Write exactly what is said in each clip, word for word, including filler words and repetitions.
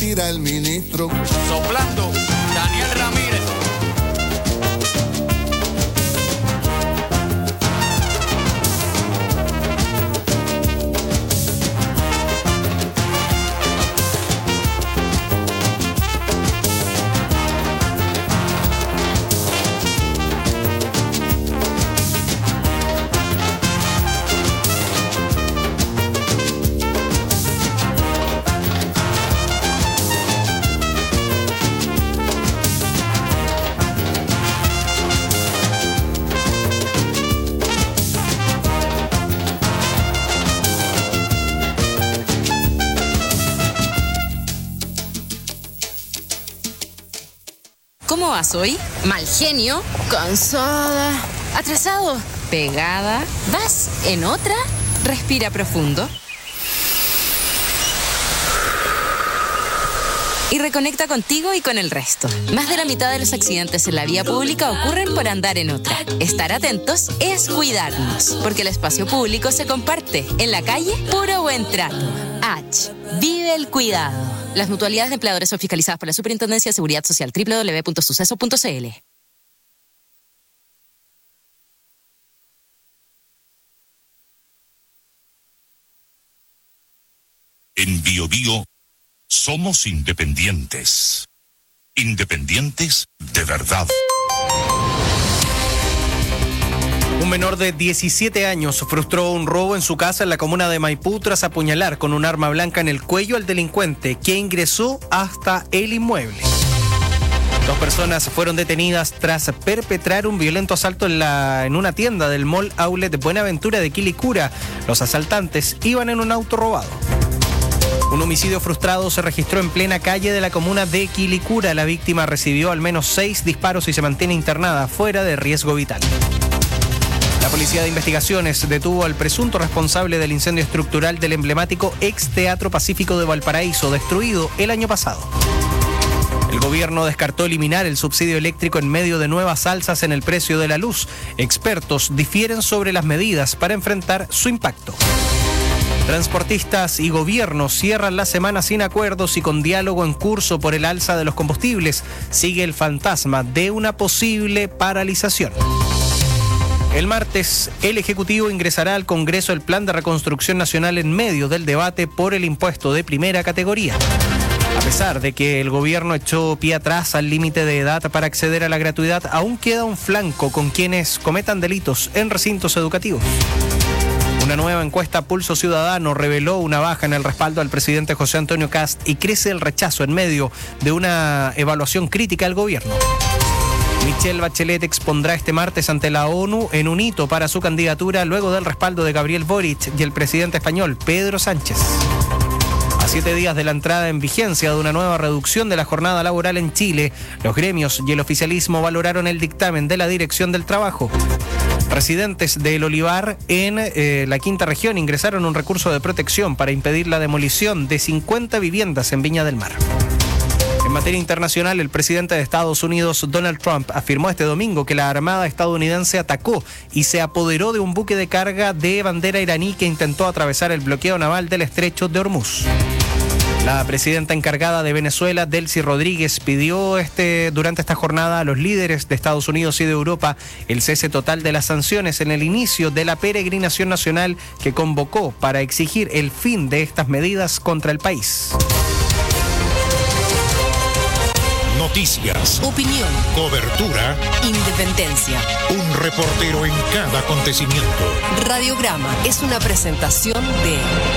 tira el ministro. Soplando, Daniel Ramírez. ¿Cómo vas hoy? ¿Mal genio? ¿Cansada? ¿Atrasado? ¿Pegada? ¿Vas en otra? Respira profundo. Y reconecta contigo y con el resto. Más de la mitad de los accidentes en la vía pública ocurren por andar en otra. Estar atentos es cuidarnos, porque el espacio público se comparte. En la calle, puro buen trato. H. Vive el cuidado. Las mutualidades de empleadores son fiscalizadas por la Superintendencia de Seguridad Social. doble u doble u doble u punto suceso punto c l. En Bio Bio somos independientes. Independientes de verdad. Un menor de diecisiete años frustró un robo en su casa en la comuna de Maipú tras apuñalar con un arma blanca en el cuello al delincuente, que ingresó hasta el inmueble. Dos personas fueron detenidas tras perpetrar un violento asalto en, la, en una tienda del Mall Outlet de Buenaventura de Quilicura. Los asaltantes iban en un auto robado. Un homicidio frustrado se registró en plena calle de la comuna de Quilicura. La víctima recibió al menos seis disparos y se mantiene internada fuera de riesgo vital. La Policía de Investigaciones detuvo al presunto responsable del incendio estructural del emblemático ex Teatro Pacífico de Valparaíso, destruido el año pasado. El gobierno descartó eliminar el subsidio eléctrico en medio de nuevas alzas en el precio de la luz. Expertos difieren sobre las medidas para enfrentar su impacto. Transportistas y gobiernos cierran la semana sin acuerdos y con diálogo en curso por el alza de los combustibles. Sigue el fantasma de una posible paralización. El martes, el Ejecutivo ingresará al Congreso el Plan de Reconstrucción Nacional en medio del debate por el impuesto de primera categoría. A pesar de que el gobierno echó pie atrás al límite de edad para acceder a la gratuidad, aún queda un flanco con quienes cometan delitos en recintos educativos. Una nueva encuesta Pulso Ciudadano reveló una baja en el respaldo al presidente José Antonio Kast y crece el rechazo en medio de una evaluación crítica al gobierno. Michelle Bachelet expondrá este martes ante la ONU en un hito para su candidatura luego del respaldo de Gabriel Boric y el presidente español Pedro Sánchez. A siete días de la entrada en vigencia de una nueva reducción de la jornada laboral en Chile, los gremios y el oficialismo valoraron el dictamen de la Dirección del Trabajo. Residentes del Olivar en eh, la quinta región ingresaron un recurso de protección para impedir la demolición de cincuenta viviendas en Viña del Mar. En materia internacional, el presidente de Estados Unidos, Donald Trump, afirmó este domingo que la Armada estadounidense atacó y se apoderó de un buque de carga de bandera iraní que intentó atravesar el bloqueo naval del estrecho de Hormuz. La presidenta encargada de Venezuela, Delcy Rodríguez, pidió este, durante esta jornada a los líderes de Estados Unidos y de Europa el cese total de las sanciones en el inicio de la peregrinación nacional que convocó para exigir el fin de estas medidas contra el país. Noticias, opinión, cobertura, independencia. Un reportero en cada acontecimiento. Radiograma es una presentación de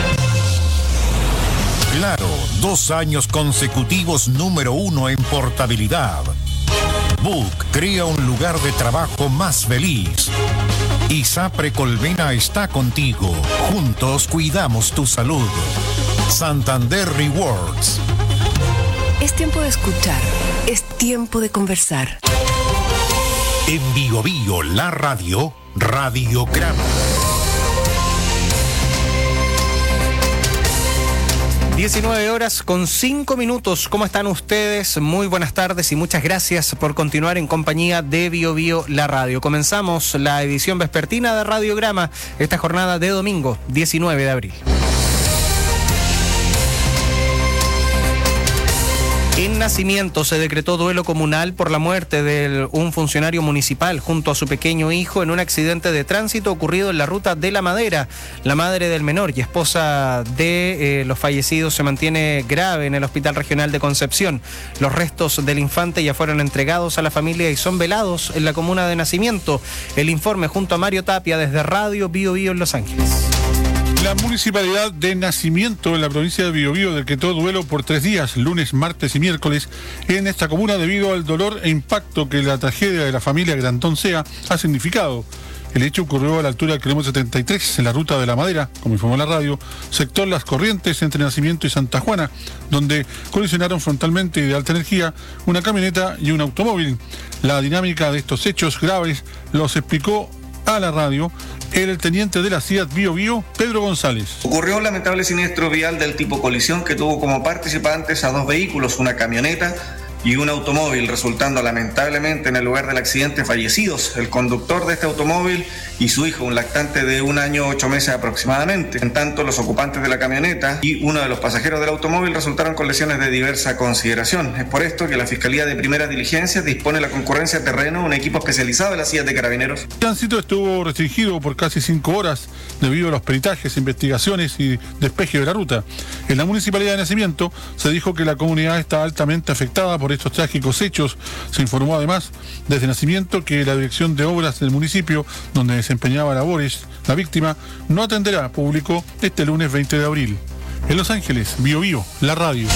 Claro, dos años consecutivos número uno en portabilidad. Book crea un lugar de trabajo más feliz. ISAPRE Colmena está contigo. Juntos cuidamos tu salud. Santander Rewards. Es tiempo de escuchar. Es tiempo de conversar. En Bio Bio, la radio, Radiograma. diecinueve horas con cinco minutos. ¿Cómo están ustedes? Muy buenas tardes y muchas gracias por continuar en compañía de Bio Bio, la radio. Comenzamos la edición vespertina de Radiograma esta jornada de domingo, diecinueve de abril. Nacimiento se decretó duelo comunal por la muerte de un funcionario municipal junto a su pequeño hijo en un accidente de tránsito ocurrido en la ruta de La Madera. La madre del menor y esposa de eh, los fallecidos se mantiene grave en el Hospital Regional de Concepción. Los restos del infante ya fueron entregados a la familia y son velados en la comuna de Nacimiento. El informe junto a Mario Tapia desde Radio Bío Bío en Los Ángeles. La municipalidad de Nacimiento en la provincia de Biobío decretó duelo por tres días, lunes, martes y miércoles, en esta comuna debido al dolor e impacto que la tragedia de la familia Grantón Sea ha significado. El hecho ocurrió a la altura del kilómetro setenta y tres, en la ruta de La Madera, como informó la radio, sector Las Corrientes entre Nacimiento y Santa Juana, donde colisionaron frontalmente y de alta energía una camioneta y un automóvil. La dinámica de estos hechos graves los explicó a la radio el teniente de la C I A T Bío Bío, Pedro González. Ocurrió un lamentable siniestro vial del tipo colisión que tuvo como participantes a dos vehículos, una camioneta y un automóvil, resultando lamentablemente en el lugar del accidente fallecidos el conductor de este automóvil y su hijo, un lactante de un año ocho meses aproximadamente. En tanto, los ocupantes de la camioneta y uno de los pasajeros del automóvil resultaron con lesiones de diversa consideración. Es por esto que la Fiscalía de Primeras Diligencias dispone la concurrencia a terreno, un equipo especializado de la C I A T de Carabineros. El tránsito estuvo restringido por casi cinco horas debido a los peritajes, investigaciones y despeje de la ruta. En la Municipalidad de Nacimiento se dijo que la comunidad está altamente afectada por estos trágicos hechos. Se informó además desde Nacimiento que la Dirección de Obras del municipio, donde desempeñaba labores la víctima, no atenderá público este lunes veinte de abril. En Los Ángeles, Bío Bío, la radio.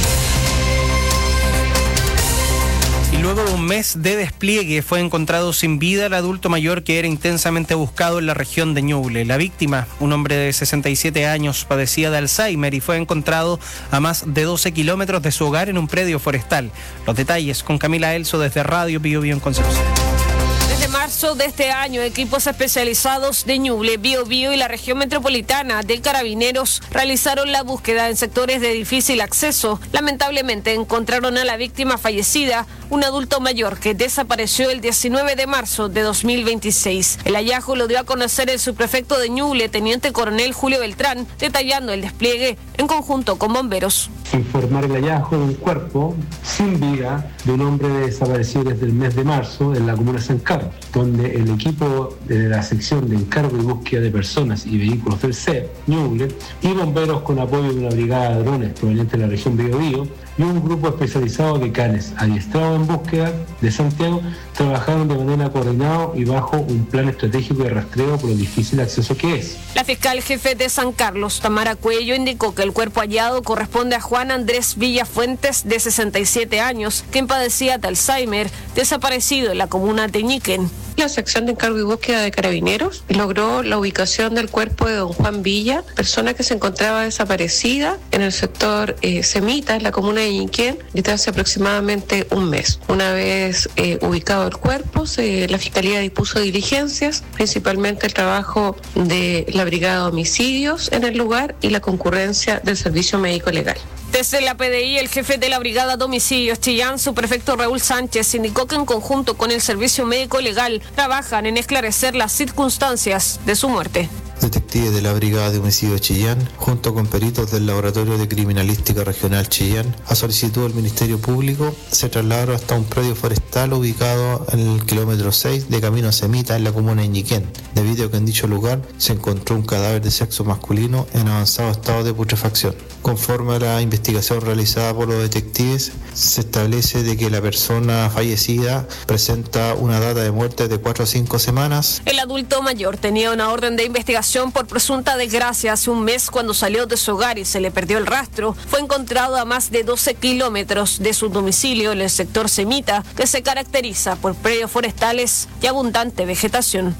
Y luego de un mes de despliegue fue encontrado sin vida el adulto mayor que era intensamente buscado en la región de Ñuble. La víctima, un hombre de sesenta y siete años, padecía de Alzheimer y fue encontrado a más de doce kilómetros de su hogar en un predio forestal. Los detalles con Camila Elso desde Radio Bío Bío en Concepción. Desde marzo de este año, equipos especializados de Ñuble, Bío Bío y la región metropolitana de Carabineros realizaron la búsqueda en sectores de difícil acceso. Lamentablemente encontraron a la víctima fallecida, un adulto mayor que desapareció el diecinueve de marzo de dos mil veintiséis. El hallazgo lo dio a conocer el subprefecto de Ñuble, teniente coronel Julio Beltrán, detallando el despliegue en conjunto con bomberos. Informar el hallazgo de un cuerpo sin vida de un hombre desaparecido desde el mes de marzo en la comuna de San Carlos, donde el equipo de la sección de encargo y búsqueda de personas y vehículos del C E P, Ñuble, y bomberos con apoyo de una brigada de drones proveniente de la región Bío Bío y un grupo especializado de canes adiestrados en búsqueda de Santiago trabajaron de manera coordinada y bajo un plan estratégico de rastreo por el difícil acceso que es. La fiscal jefe de San Carlos, Tamara Cuello, indicó que el cuerpo hallado corresponde a Juan Andrés Villafuentes, de sesenta y siete años, quien padecía de Alzheimer, desaparecido en la comuna de Ñiquén. La sección de encargo y búsqueda de Carabineros logró la ubicación del cuerpo de don Juan Villa, persona que se encontraba desaparecida en el sector eh, Semita, en la comuna de Ñiquén, desde hace aproximadamente un mes. Una vez eh, ubicado el cuerpo, se, la Fiscalía dispuso diligencias, principalmente el trabajo de la Brigada de Homicidios en el lugar y la concurrencia del Servicio Médico Legal. Desde la P D I, el jefe de la Brigada de Homicidios Chillán, su prefecto Raúl Sánchez, indicó que en conjunto con el Servicio Médico Legal trabajan en esclarecer las circunstancias de su muerte. Detectives de la Brigada de Homicidios Chillán, junto con peritos del Laboratorio de Criminalística Regional Chillán, a solicitud del Ministerio Público, se trasladaron hasta un predio forestal ubicado en el kilómetro seis de Camino a Semita, en la comuna de Ñiquén, debido a que en dicho lugar se encontró un cadáver de sexo masculino en avanzado estado de putrefacción. Conforme a la investigación realizada por los detectives, se establece de que la persona fallecida presenta una data de muerte de cuatro a cinco semanas. El adulto mayor tenía una orden de investigación por presunta desgracia hace un mes cuando salió de su hogar y se le perdió el rastro. Fue encontrado a más de doce kilómetros de su domicilio en el sector Semita, que se caracteriza por predios forestales y abundante vegetación.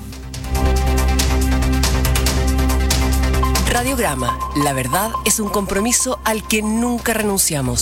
Radiograma. La verdad es un compromiso al que nunca renunciamos.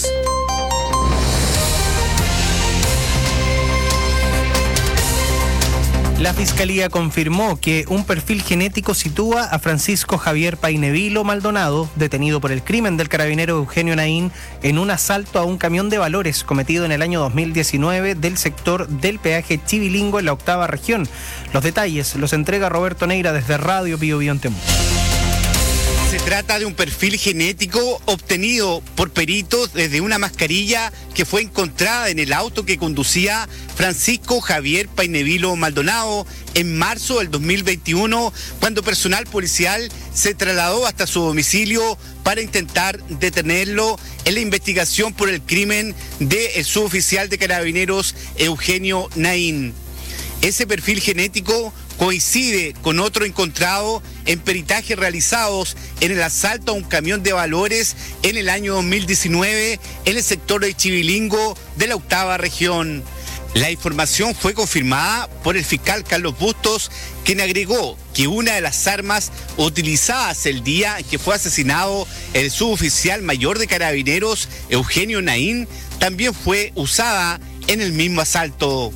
La Fiscalía confirmó que un perfil genético sitúa a Francisco Javier Painevilo Maldonado, detenido por el crimen del carabinero Eugenio Naín en un asalto a un camión de valores cometido en el año dos mil diecinueve del sector del peaje Chivilingo en la octava región. Los detalles los entrega Roberto Neira desde Radio Bío Bío en Temuco. Se trata de un perfil genético obtenido por peritos desde una mascarilla que fue encontrada en el auto que conducía Francisco Javier Painevilo Maldonado en marzo del dos mil veintiuno, cuando personal policial se trasladó hasta su domicilio para intentar detenerlo en la investigación por el crimen del suboficial de Carabineros Eugenio Naín. Ese perfil genético coincide con otro encontrado en peritajes realizados en el asalto a un camión de valores en el año dos mil diecinueve en el sector de Chivilingo de la octava región. La información fue confirmada por el fiscal Carlos Bustos, quien agregó que una de las armas utilizadas el día en que fue asesinado el suboficial mayor de Carabineros, Eugenio Naín, también fue usada en el mismo asalto.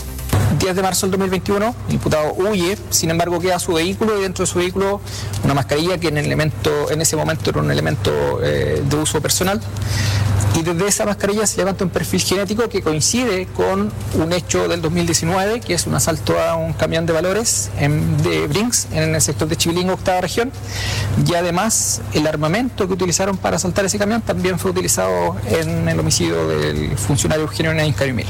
diez de marzo del dos mil veintiuno, el imputado huye, sin embargo queda su vehículo y dentro de su vehículo una mascarilla que en, el elemento, en ese momento era un elemento eh, de uso personal. Y desde esa mascarilla se levanta un perfil genético que coincide con un hecho del dos mil diecinueve, que es un asalto a un camión de valores en, de Brinks en el sector de Chivilingo, octava región. Y además el armamento que utilizaron para asaltar ese camión también fue utilizado en el homicidio del funcionario Eugenio Naín Carimil.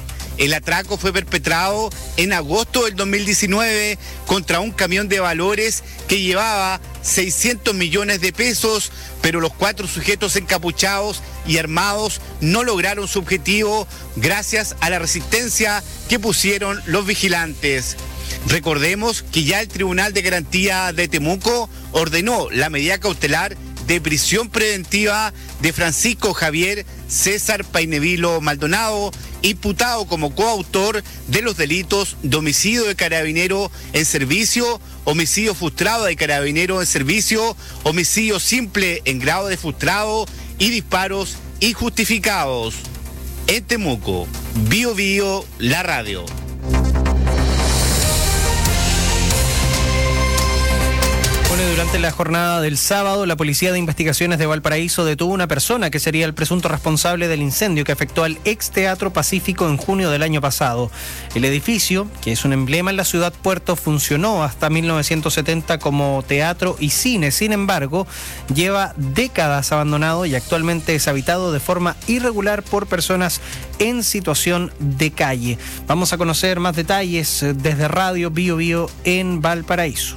El atraco fue perpetrado en agosto del dos mil diecinueve contra un camión de valores que llevaba seiscientos millones de pesos, pero los cuatro sujetos encapuchados y armados no lograron su objetivo gracias a la resistencia que pusieron los vigilantes. Recordemos que ya el Tribunal de Garantía de Temuco ordenó la medida cautelar de prisión preventiva de Francisco Javier César Painevilo Maldonado, imputado como coautor de los delitos de homicidio de carabinero en servicio, homicidio frustrado de carabinero en servicio, homicidio simple en grado de frustrado y disparos injustificados. En Temuco, Bio Bio, la radio. Bueno, durante la jornada del sábado, la Policía de Investigaciones de Valparaíso detuvo a una persona que sería el presunto responsable del incendio que afectó al ex Teatro Pacífico en junio del año pasado. El edificio, que es un emblema en la ciudad puerto, funcionó hasta mil novecientos setenta como teatro y cine. Sin embargo, lleva décadas abandonado y actualmente es habitado de forma irregular por personas en situación de calle. Vamos a conocer más detalles desde Radio Bio Bio en Valparaíso.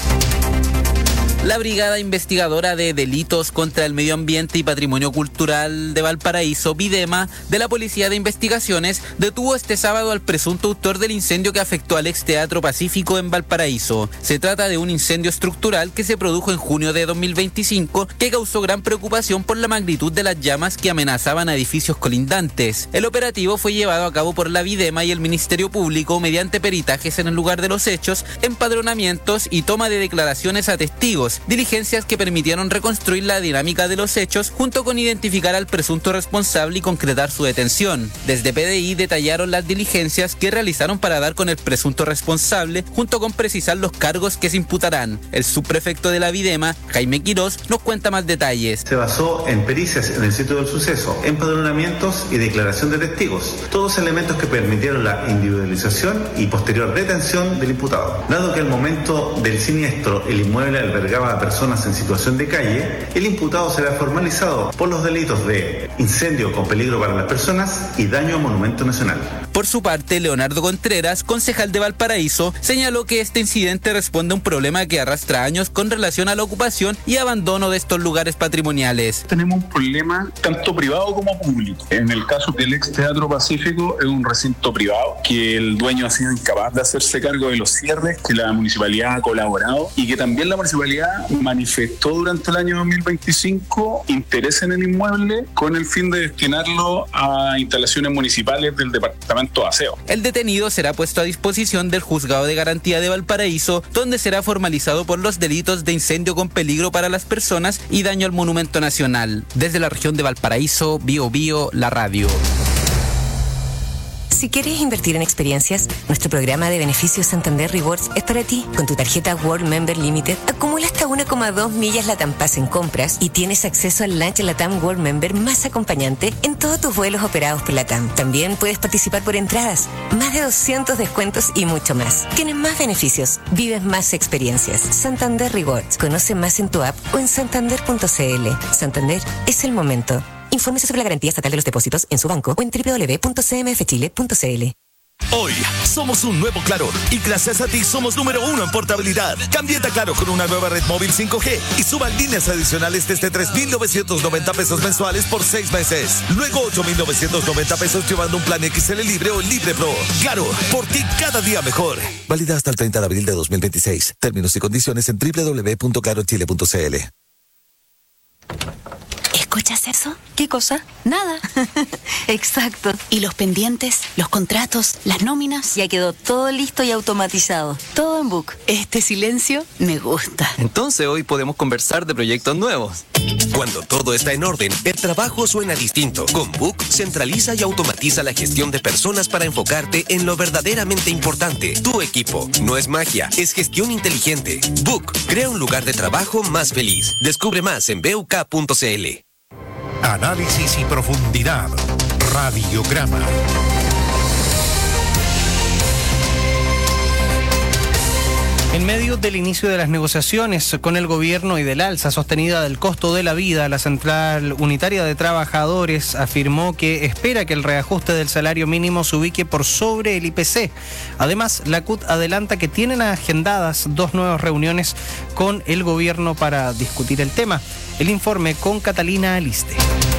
La Brigada Investigadora de Delitos contra el Medio Ambiente y Patrimonio Cultural de Valparaíso, Videma, de la Policía de Investigaciones, detuvo este sábado al presunto autor del incendio que afectó al ex Teatro Pacífico en Valparaíso. Se trata de un incendio estructural que se produjo en junio de dos mil veinticinco, que causó gran preocupación por la magnitud de las llamas que amenazaban a edificios colindantes. El operativo fue llevado a cabo por la Videma y el Ministerio Público mediante peritajes en el lugar de los hechos, empadronamientos y toma de declaraciones a testigos, diligencias que permitieron reconstruir la dinámica de los hechos junto con identificar al presunto responsable y concretar su detención. Desde P D I detallaron las diligencias que realizaron para dar con el presunto responsable junto con precisar los cargos que se imputarán. El subprefecto de la Videma, Jaime Quirós, nos cuenta más detalles. Se basó en pericias en el sitio del suceso, empadronamientos y declaración de testigos, todos elementos que permitieron la individualización y posterior detención del imputado. Dado que al momento del siniestro el inmueble albergaba a personas en situación de calle, el imputado será formalizado por los delitos de incendio con peligro para las personas y daño a monumento nacional. Por su parte, Leonardo Contreras, concejal de Valparaíso, señaló que este incidente responde a un problema que arrastra años con relación a la ocupación y abandono de estos lugares patrimoniales. Tenemos un problema tanto privado como público. En el caso del ex Teatro Pacífico, es un recinto privado que el dueño ha sido incapaz de hacerse cargo de los cierres, que la municipalidad ha colaborado y que también la municipalidad manifestó durante el año dos mil veinticinco interés en el inmueble con el fin de destinarlo a instalaciones municipales del departamento de aseo. El detenido será puesto a disposición del Juzgado de Garantía de Valparaíso, donde será formalizado por los delitos de incendio con peligro para las personas y daño al monumento nacional. Desde la región de Valparaíso, Bio Bio, la radio. Si quieres invertir en experiencias, nuestro programa de beneficios Santander Rewards es para ti. Con tu tarjeta World Member Limited, acumula hasta uno coma dos millas Latam Pass en compras y tienes acceso al lunch Latam World Member más acompañante en todos tus vuelos operados por Latam. También puedes participar por entradas, más de doscientos descuentos y mucho más. Tienes más beneficios, vives más experiencias. Santander Rewards. Conoce más en tu app o en santander punto c l. Santander es el momento. Infórmese sobre la garantía estatal de los depósitos en su banco o en doble u doble u doble u punto c m f chile punto c l. Hoy somos un nuevo Claro y gracias a ti somos número uno en portabilidad. Cámbiate a Claro con una nueva red móvil cinco G y suba líneas adicionales desde tres mil novecientos noventa pesos mensuales por seis meses. Luego ocho mil novecientos noventa pesos llevando un plan X L Libre o Libre Pro. Claro, por ti cada día mejor. Válida hasta el treinta de abril de dos mil veintiséis. Términos y condiciones en doble u doble u doble u punto claro chile punto c l. ¿Escuchas eso? ¿Qué cosa? Nada. Exacto. ¿Y los pendientes, los contratos, las nóminas? Ya quedó todo listo y automatizado. Todo en Book. Este silencio me gusta. Entonces hoy podemos conversar de proyectos nuevos. Cuando todo está en orden, el trabajo suena distinto. Con Book centraliza y automatiza la gestión de personas para enfocarte en lo verdaderamente importante. Tu equipo. No es magia, es gestión inteligente. Book crea un lugar de trabajo más feliz. Descubre más en b u k punto c l. Análisis y profundidad. Radiograma. En medio del inicio de las negociaciones con el gobierno y del alza sostenida del costo de la vida, la Central Unitaria de Trabajadores afirmó que espera que el reajuste del salario mínimo se ubique por sobre el I P C. Además, la C U T adelanta que tienen agendadas dos nuevas reuniones con el gobierno para discutir el tema. El informe con Catalina Aliste.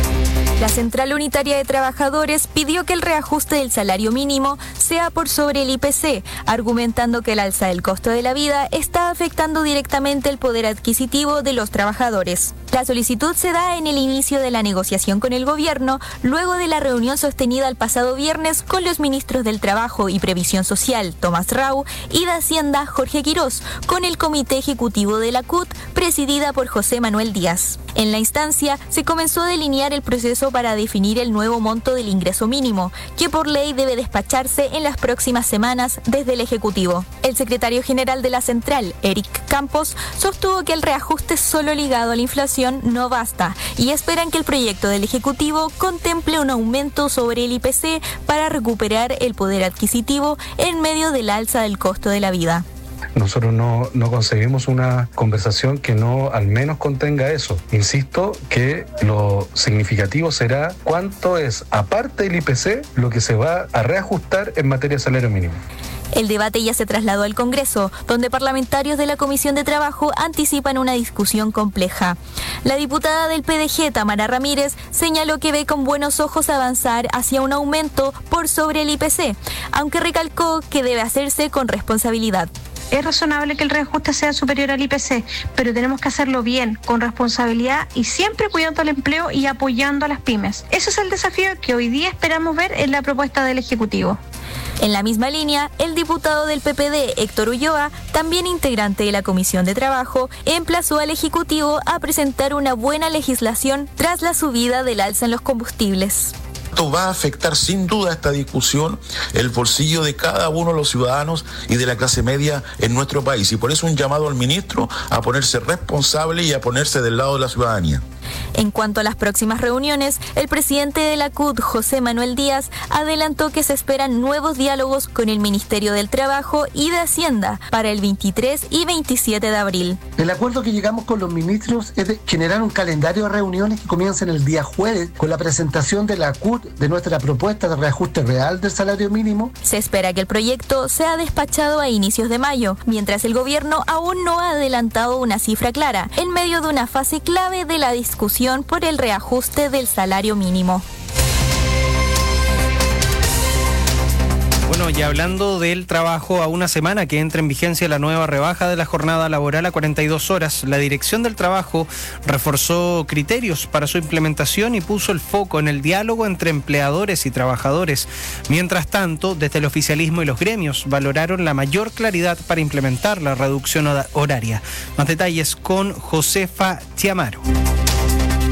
La Central Unitaria de Trabajadores pidió que el reajuste del salario mínimo sea por sobre el I P C, argumentando que el alza del costo de la vida está afectando directamente el poder adquisitivo de los trabajadores. La solicitud se da en el inicio de la negociación con el gobierno, luego de la reunión sostenida el pasado viernes con los ministros del Trabajo y Previsión Social, Tomás Rau, y de Hacienda, Jorge Quirós, con el Comité Ejecutivo de la C U T, presidida por José Manuel Díaz. En la instancia, se comenzó a delinear el proceso para definir el nuevo monto del ingreso mínimo, que por ley debe despacharse en las próximas semanas desde el Ejecutivo. El secretario general de la Central, Eric Campos, sostuvo que el reajuste solo ligado a la inflación no basta y esperan que el proyecto del Ejecutivo contemple un aumento sobre el I P C para recuperar el poder adquisitivo en medio del alza del costo de la vida. Nosotros no, no concebimos una conversación que no al menos contenga eso. Insisto que lo significativo será cuánto es, aparte del I P C, lo que se va a reajustar en materia de salario mínimo. El debate ya se trasladó al Congreso, donde parlamentarios de la Comisión de Trabajo anticipan una discusión compleja. La diputada del P D G, Tamara Ramírez, señaló que ve con buenos ojos avanzar hacia un aumento por sobre el I P C, aunque recalcó que debe hacerse con responsabilidad. Es razonable que el reajuste sea superior al I P C, pero tenemos que hacerlo bien, con responsabilidad y siempre cuidando el empleo y apoyando a las pymes. Ese es el desafío que hoy día esperamos ver en la propuesta del Ejecutivo. En la misma línea, el diputado del P P D, Héctor Ulloa, también integrante de la Comisión de Trabajo, emplazó al Ejecutivo a presentar una buena legislación tras la subida del alza en los combustibles. Esto va a afectar sin duda esta discusión el bolsillo de cada uno de los ciudadanos y de la clase media en nuestro país. Y por eso un llamado al ministro a ponerse responsable y a ponerse del lado de la ciudadanía. En cuanto a las próximas reuniones, el presidente de la C U T, José Manuel Díaz, adelantó que se esperan nuevos diálogos con el Ministerio del Trabajo y de Hacienda para el veintitrés y veintisiete de abril. El acuerdo que llegamos con los ministros es de generar un calendario de reuniones que comiencen el día jueves con la presentación de la C U T de nuestra propuesta de reajuste real del salario mínimo. Se espera que el proyecto sea despachado a inicios de mayo, mientras el gobierno aún no ha adelantado una cifra clara, en medio de una fase clave de la discusión por el reajuste del salario mínimo. Bueno, y hablando del trabajo, a una semana que entra en vigencia la nueva rebaja de la jornada laboral a cuarenta y dos horas, la Dirección del Trabajo reforzó criterios para su implementación y puso el foco en el diálogo entre empleadores y trabajadores. Mientras tanto, desde el oficialismo y los gremios valoraron la mayor claridad para implementar la reducción horaria. Más detalles con Josefa Chiamaro.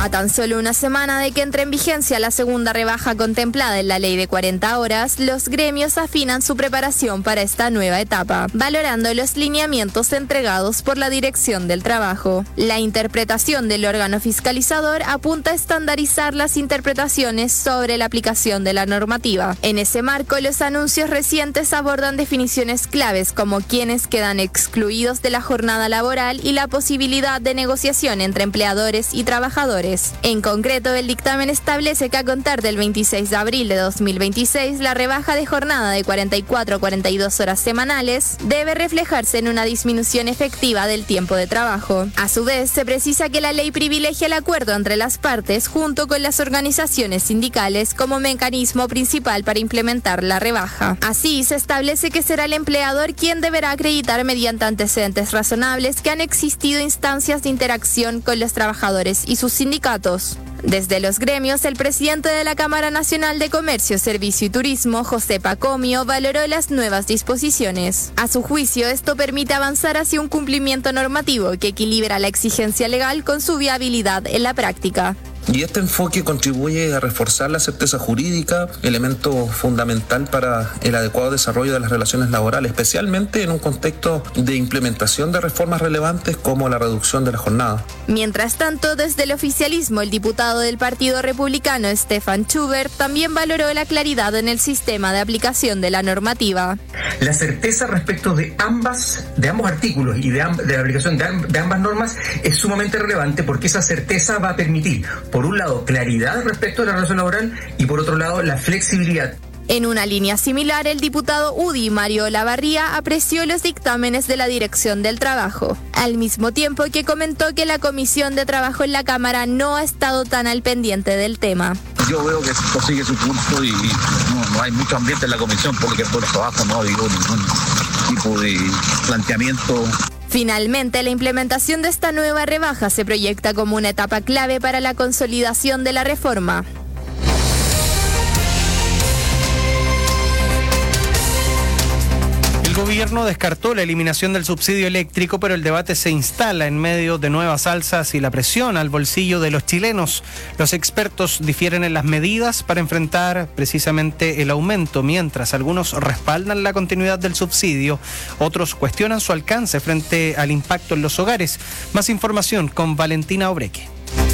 A tan solo una semana de que entre en vigencia la segunda rebaja contemplada en la ley de cuarenta horas, los gremios afinan su preparación para esta nueva etapa, valorando los lineamientos entregados por la Dirección del Trabajo. La interpretación del órgano fiscalizador apunta a estandarizar las interpretaciones sobre la aplicación de la normativa. En ese marco, los anuncios recientes abordan definiciones claves como quienes quedan excluidos de la jornada laboral y la posibilidad de negociación entre empleadores y trabajadores. En concreto, el dictamen establece que a contar del veintiséis de abril de dos mil veintiséis, la rebaja de jornada de cuarenta y cuatro a cuarenta y dos horas semanales debe reflejarse en una disminución efectiva del tiempo de trabajo. A su vez, se precisa que la ley privilegia el acuerdo entre las partes junto con las organizaciones sindicales como mecanismo principal para implementar la rebaja. Así, se establece que será el empleador quien deberá acreditar mediante antecedentes razonables que han existido instancias de interacción con los trabajadores y sus sindicatos. Desde los gremios, el presidente de la Cámara Nacional de Comercio, Servicio y Turismo, José Pacomio, valoró las nuevas disposiciones. A su juicio, esto permite avanzar hacia un cumplimiento normativo que equilibra la exigencia legal con su viabilidad en la práctica. Y este enfoque contribuye a reforzar la certeza jurídica, elemento fundamental para el adecuado desarrollo de las relaciones laborales, especialmente en un contexto de implementación de reformas relevantes como la reducción de la jornada. Mientras tanto, desde el oficialismo, el diputado del Partido Republicano, Stefan Schubert, también valoró la claridad en el sistema de aplicación de la normativa. La certeza respecto de ambas, de ambos artículos y de, amb- de la aplicación de, amb- de ambas normas es sumamente relevante porque esa certeza va a permitir, por un lado, claridad respecto a la relación laboral y por otro lado, la flexibilidad. En una línea similar, el diputado U D I, Mario Olavarría, apreció los dictámenes de la Dirección del Trabajo, al mismo tiempo que comentó que la Comisión de Trabajo en la Cámara no ha estado tan al pendiente del tema. Yo veo que esto sigue su curso y no, no hay mucho ambiente en la comisión porque por el trabajo no ha habido ningún tipo de planteamiento. Finalmente, la implementación de esta nueva rebaja se proyecta como una etapa clave para la consolidación de la reforma. El gobierno descartó la eliminación del subsidio eléctrico, pero el debate se instala en medio de nuevas alzas y la presión al bolsillo de los chilenos. Los expertos difieren en las medidas para enfrentar precisamente el aumento, mientras algunos respaldan la continuidad del subsidio, otros cuestionan su alcance frente al impacto en los hogares. Más información con Valentina Obreque.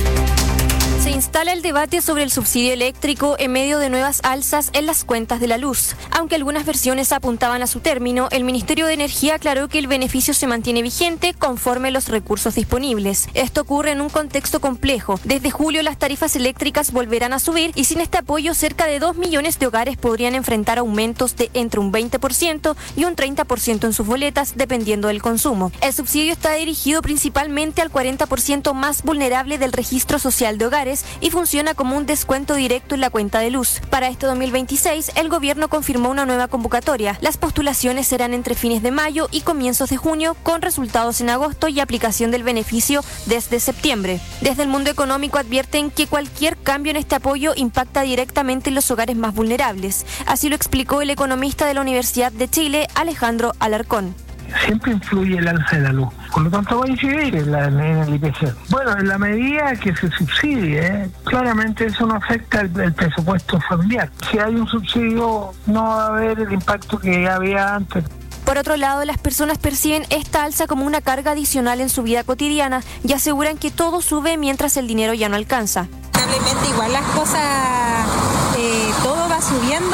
Se instala el debate sobre el subsidio eléctrico en medio de nuevas alzas en las cuentas de la luz. Aunque algunas versiones apuntaban a su término, el Ministerio de Energía aclaró que el beneficio se mantiene vigente conforme los recursos disponibles. Esto ocurre en un contexto complejo. Desde julio las tarifas eléctricas volverán a subir y sin este apoyo cerca de dos millones de hogares podrían enfrentar aumentos de entre un veinte por ciento y un treinta por ciento en sus boletas dependiendo del consumo. El subsidio está dirigido principalmente al cuarenta por ciento más vulnerable del registro social de hogares y funciona como un descuento directo en la cuenta de luz. Para este dos mil veintiséis, el gobierno confirmó una nueva convocatoria. Las postulaciones serán entre fines de mayo y comienzos de junio, con resultados en agosto y aplicación del beneficio desde septiembre. Desde el mundo económico advierten que cualquier cambio en este apoyo impacta directamente en los hogares más vulnerables. Así lo explicó el economista de la Universidad de Chile, Alejandro Alarcón. Siempre influye el alza de la luz, por lo tanto va a incidir en, la, en el I P C. Bueno, en la medida que se subsidie, ¿eh? claramente eso no afecta el, el presupuesto familiar. Si hay un subsidio, no va a haber el impacto que había antes. Por otro lado, las personas perciben esta alza como una carga adicional en su vida cotidiana y aseguran que todo sube mientras el dinero ya no alcanza. Lamentablemente igual las cosas, eh, todo va subiendo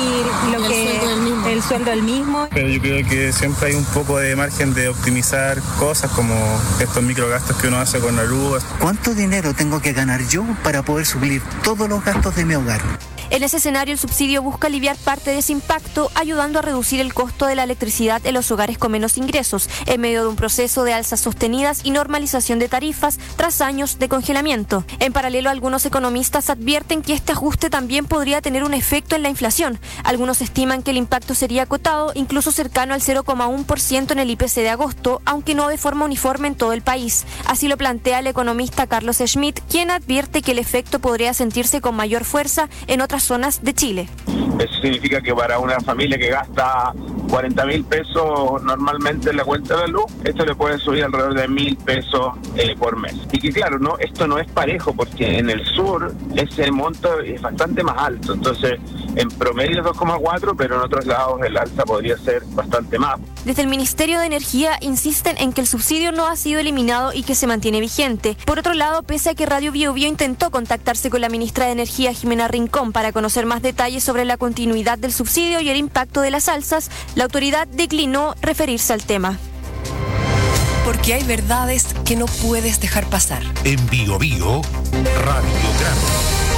y lo y que el sueldo, el sueldo el mismo. Pero yo creo que siempre hay un poco de margen de optimizar cosas como estos microgastos que uno hace con la luz. ¿Cuánto dinero tengo que ganar yo para poder suplir todos los gastos de mi hogar? En ese escenario, el subsidio busca aliviar parte de ese impacto, ayudando a reducir el costo de la electricidad en los hogares con menos ingresos, en medio de un proceso de alzas sostenidas y normalización de tarifas tras años de congelamiento. En paralelo, algunos economistas advierten que este ajuste también podría tener un efecto en la inflación. Algunos estiman que el impacto sería acotado, incluso cercano al cero coma uno por ciento en el I P C de agosto, aunque no de forma uniforme en todo el país. Así lo plantea el economista Carlos Schmidt, quien advierte que el efecto podría sentirse con mayor fuerza en otras zonas de Chile. Eso significa que para una familia que gasta cuarenta mil pesos normalmente en la cuenta de la luz, esto le puede subir alrededor de mil pesos eh, por mes. Y que claro, no, esto no es parejo porque en el sur ese monto es bastante más alto, entonces en promedio es dos coma cuatro, pero en otros lados el alza podría ser bastante más. Desde el Ministerio de Energía insisten en que el subsidio no ha sido eliminado y que se mantiene vigente. Por otro lado, pese a que Radio Bio Bio intentó contactarse con la ministra de Energía, Jimena Rincón, para conocer más detalles sobre la continuidad del subsidio y el impacto de las alzas, la autoridad declinó referirse al tema. Porque hay verdades que no puedes dejar pasar. En Bio Bio, Radiograma.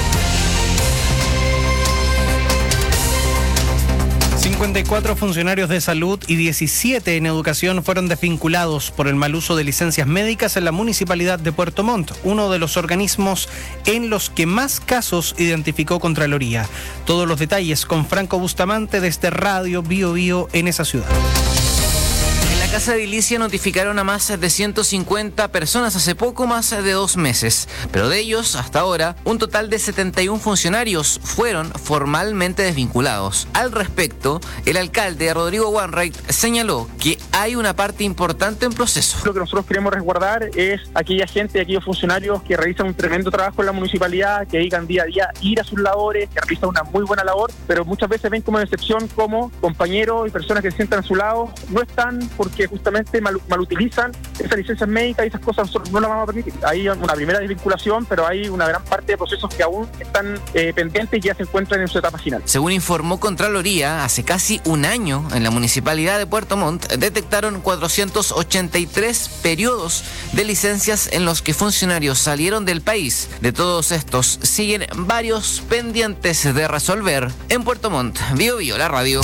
cincuenta y cuatro funcionarios de salud y diecisiete en educación fueron desvinculados por el mal uso de licencias médicas en la municipalidad de Puerto Montt, uno de los organismos en los que más casos identificó Contraloría. Todos los detalles con Franco Bustamante desde Radio Bio Bio en esa ciudad. En la Casa de Ilicia notificaron a más de ciento cincuenta personas hace poco más de dos meses, pero de ellos, hasta ahora, un total de setenta y uno funcionarios fueron formalmente desvinculados. Al respecto, el alcalde Rodrigo Wainwright señaló que hay una parte importante en proceso. Lo que nosotros queremos resguardar es aquella gente, aquellos funcionarios que realizan un tremendo trabajo en la municipalidad, que dedican día a día ir a sus labores, que realizan una muy buena labor, pero muchas veces ven como excepción como compañeros y personas que se sientan a su lado no están porque justamente mal, malutilizan esas licencias médicas y esas cosas nosotros no las vamos a permitir. Hay una primera desvinculación, pero hay una gran parte de procesos que aún están eh, pendientes y ya se encuentran en su etapa final. Según informó Contraloría, hace casi un año en la municipalidad de Puerto Montt detectaron cuatrocientos ochenta y tres periodos de licencias en los que funcionarios salieron del país. De todos estos, siguen varios pendientes de resolver. En Puerto Montt, Bio Bio, la radio.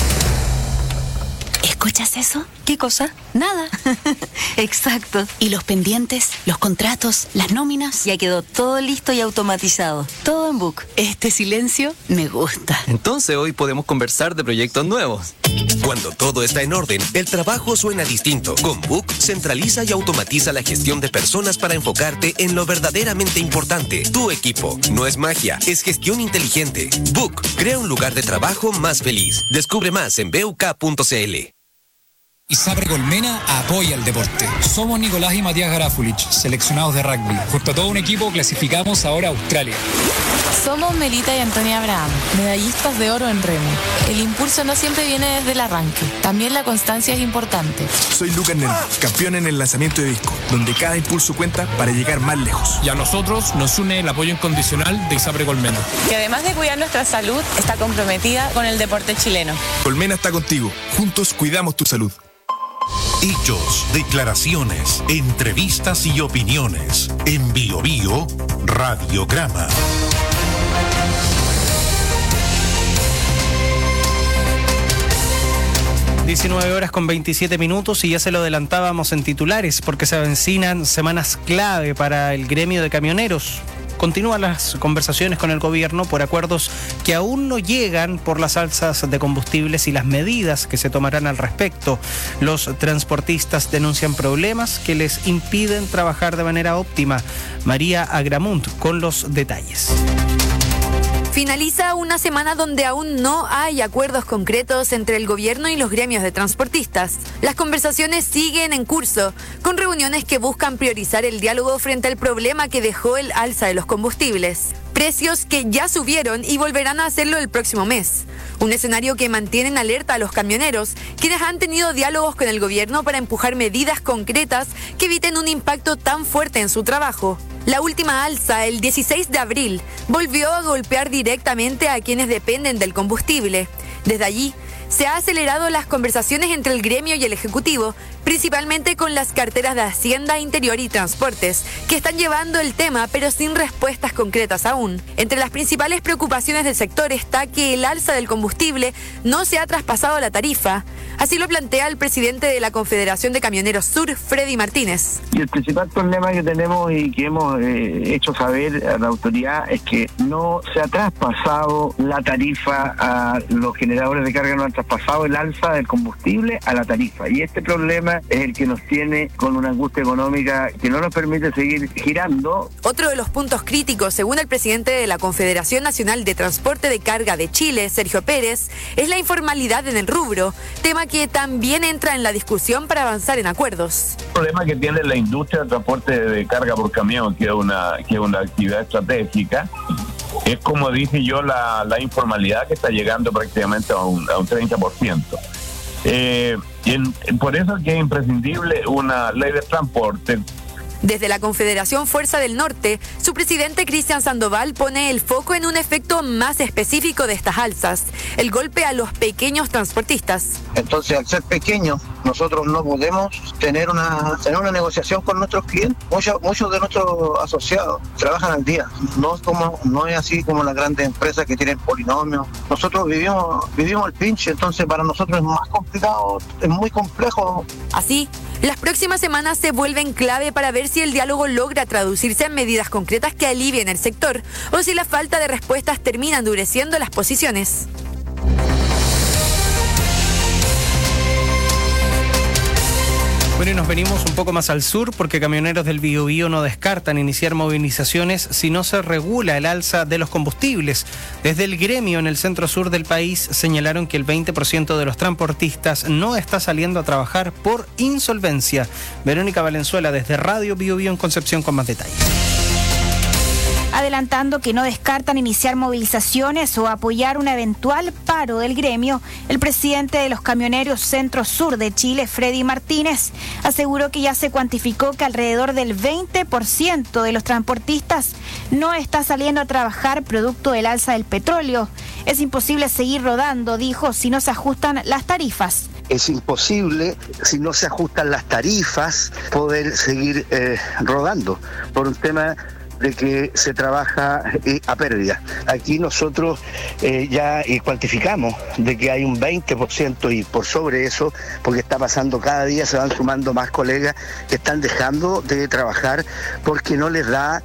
¿Escuchas eso? ¿Qué cosa? Nada. Exacto. Y los pendientes, los contratos, las nóminas, ya quedó todo listo y automatizado. Todo en Book. Este silencio me gusta. Entonces hoy podemos conversar de proyectos nuevos. Cuando todo está en orden, el trabajo suena distinto. Con Book centraliza y automatiza la gestión de personas para enfocarte en lo verdaderamente importante. Tu equipo. No es magia, es gestión inteligente. Book crea un lugar de trabajo más feliz. Descubre más en b u k punto c l. ISAPRE Colmena apoya el deporte. Somos Nicolás y Matías Garafulich, seleccionados de rugby. Junto a todo un equipo clasificamos ahora a Australia. Somos Melita y Antonia Abraham, medallistas de oro en remo. El impulso no siempre viene desde el arranque, también la constancia es importante. Soy Lucas Nel, campeón en el lanzamiento de disco, donde cada impulso cuenta para llegar más lejos. Y a nosotros nos une el apoyo incondicional de ISAPRE Colmena, que además de cuidar nuestra salud, está comprometida con el deporte chileno. Colmena está contigo, juntos cuidamos tu salud. Hechos, declaraciones, entrevistas y opiniones. En Bio Bio, Radiograma. diecinueve horas con veintisiete minutos y ya se lo adelantábamos en titulares porque se avecinan semanas clave para el gremio de camioneros. Continúan las conversaciones con el gobierno por acuerdos que aún no llegan por las alzas de combustibles y las medidas que se tomarán al respecto. Los transportistas denuncian problemas que les impiden trabajar de manera óptima. María Agramunt con los detalles. Finaliza una semana donde aún no hay acuerdos concretos entre el gobierno y los gremios de transportistas. Las conversaciones siguen en curso, con reuniones que buscan priorizar el diálogo frente al problema que dejó el alza de los combustibles. Precios que ya subieron y volverán a hacerlo el próximo mes. Un escenario que mantiene en alerta a los camioneros, quienes han tenido diálogos con el gobierno para empujar medidas concretas que eviten un impacto tan fuerte en su trabajo. La última alza, el dieciséis de abril, volvió a golpear directamente a quienes dependen del combustible. Desde allí, se han acelerado las conversaciones entre el gremio y el Ejecutivo, principalmente con las carteras de Hacienda, Interior y Transportes, que están llevando el tema pero sin respuestas concretas aún. Entre las principales preocupaciones del sector está que el alza del combustible no se ha traspasado a la tarifa. Así lo plantea el presidente de la Confederación de Camioneros Sur, Freddy Martínez. Y el principal problema que tenemos y que hemos eh, hecho saber a la autoridad es que no se ha traspasado la tarifa a los generadores de carga, no han traspasado el alza del combustible a la tarifa. Y este problema día es el que nos tiene con una angustia económica que no nos permite seguir girando. Otro de los puntos críticos, según el presidente de la Confederación Nacional de Transporte de Carga de Chile, Sergio Pérez, es la informalidad en el rubro, tema que también entra en la discusión para avanzar en acuerdos. El problema que tiene la industria del transporte de carga por camión, que es una, que es una actividad estratégica, es, como dije yo, la, la informalidad que está llegando prácticamente a un, a un treinta por ciento. Eh, y en, por eso es que es imprescindible una ley de transporte. Desde la Confederación Fuerza del Norte, su presidente Cristian Sandoval pone el foco en un efecto más específico de estas alzas, el golpe a los pequeños transportistas. Entonces, al ser pequeños, nosotros no podemos tener una tener una negociación con nuestros clientes. Muchos muchos de nuestros asociados trabajan al día. No es como no es así como las grandes empresas que tienen polinomios. Nosotros vivimos vivimos el pinche, entonces para nosotros es más complicado, es muy complejo. Así, las próximas semanas se vuelven clave para ver si el diálogo logra traducirse en medidas concretas que alivien el sector o si la falta de respuestas termina endureciendo las posiciones. Bueno, y nos venimos un poco más al sur porque camioneros del Biobío no descartan iniciar movilizaciones si no se regula el alza de los combustibles. Desde el gremio en el centro sur del país señalaron que el veinte por ciento de los transportistas no está saliendo a trabajar por insolvencia. Verónica Valenzuela desde Radio Biobío en Concepción con más detalles. Adelantando que no descartan iniciar movilizaciones o apoyar un eventual paro del gremio, el presidente de los camioneros Centro-Sur de Chile, Freddy Martínez, aseguró que ya se cuantificó que alrededor del veinte por ciento de los transportistas no está saliendo a trabajar producto del alza del petróleo. Es imposible seguir rodando, dijo, si no se ajustan las tarifas. Es imposible, si no se ajustan las tarifas, poder seguir eh, rodando por un tema de que se trabaja eh, a pérdida. Aquí nosotros eh, ya eh, cuantificamos de que hay un veinte por ciento y por sobre eso, porque está pasando cada día, se van sumando más colegas que están dejando de trabajar porque no les da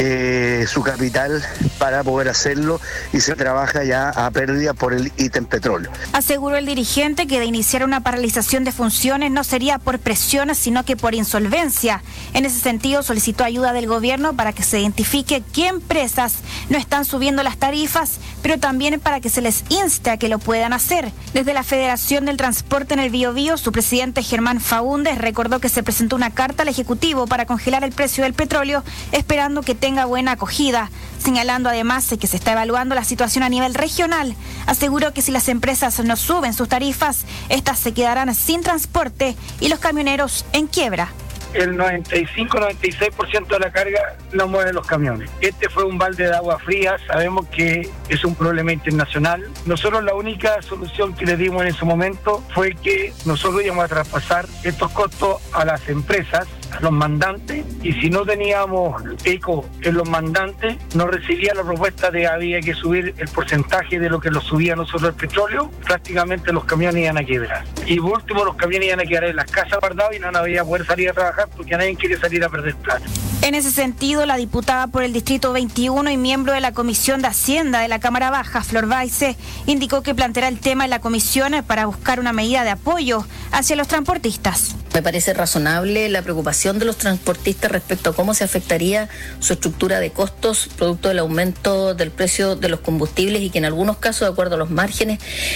eh, su capital para poder hacerlo y se trabaja ya a pérdida por el ítem petróleo. Aseguró el dirigente que de iniciar una paralización de funciones no sería por presiones, sino que por insolvencia. En ese sentido, solicitó ayuda del gobierno para que se identifique qué empresas no están subiendo las tarifas, pero también para que se les inste a que lo puedan hacer. Desde la Federación del Transporte en el Biobío, su presidente Germán Faúndez recordó que se presentó una carta al Ejecutivo para congelar el precio del petróleo, esperando que tenga buena acogida. Señalando además que se está evaluando la situación a nivel regional, aseguró que si las empresas no suben sus tarifas, estas se quedarán sin transporte y los camioneros en quiebra. El noventa y cinco noventa y seis por ciento de la carga lo mueven los camiones. Este fue un balde de agua fría, sabemos que es un problema internacional. Nosotros la única solución que le dimos en ese momento fue que nosotros íbamos a traspasar estos costos a las empresas, a los mandantes, y si no teníamos eco en los mandantes, nos recibía la propuesta de había que subir el porcentaje de lo que lo subía nosotros el petróleo, prácticamente los camiones iban a quebrar. Y por último, los camiones iban a quedar en las casas guardados y no había poder salir a trabajar porque nadie quiere salir a perder plata. En ese sentido, la diputada por el Distrito veintiuno y miembro de la Comisión de Hacienda de la Cámara Baja, Flor Baice, indicó que planteará el tema en la comisión para buscar una medida de apoyo hacia los transportistas. Me parece razonable la preocupación de los transportistas respecto a cómo se afectaría su estructura de costos producto del aumento del precio de los combustibles y que en algunos casos, de acuerdo a los márgenes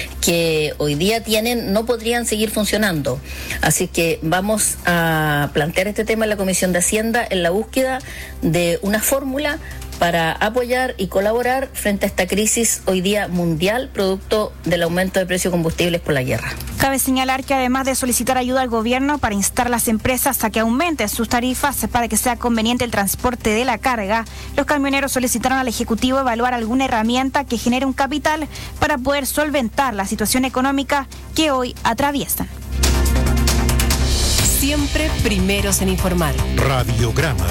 que hoy día tienen, no podrían seguir funcionando. Así que vamos a plantear este tema en la Comisión de Hacienda en la búsqueda de una fórmula para apoyar y colaborar frente a esta crisis hoy día mundial producto del aumento de precios de combustibles por la guerra. Cabe señalar que además de solicitar ayuda al gobierno para instar a las empresas a que aumenten sus tarifas para que sea conveniente el transporte de la carga, los camioneros solicitaron al Ejecutivo evaluar alguna herramienta que genere un capital para poder solventar la situación económica que hoy atraviesan. Siempre primeros en informar. Radiograma.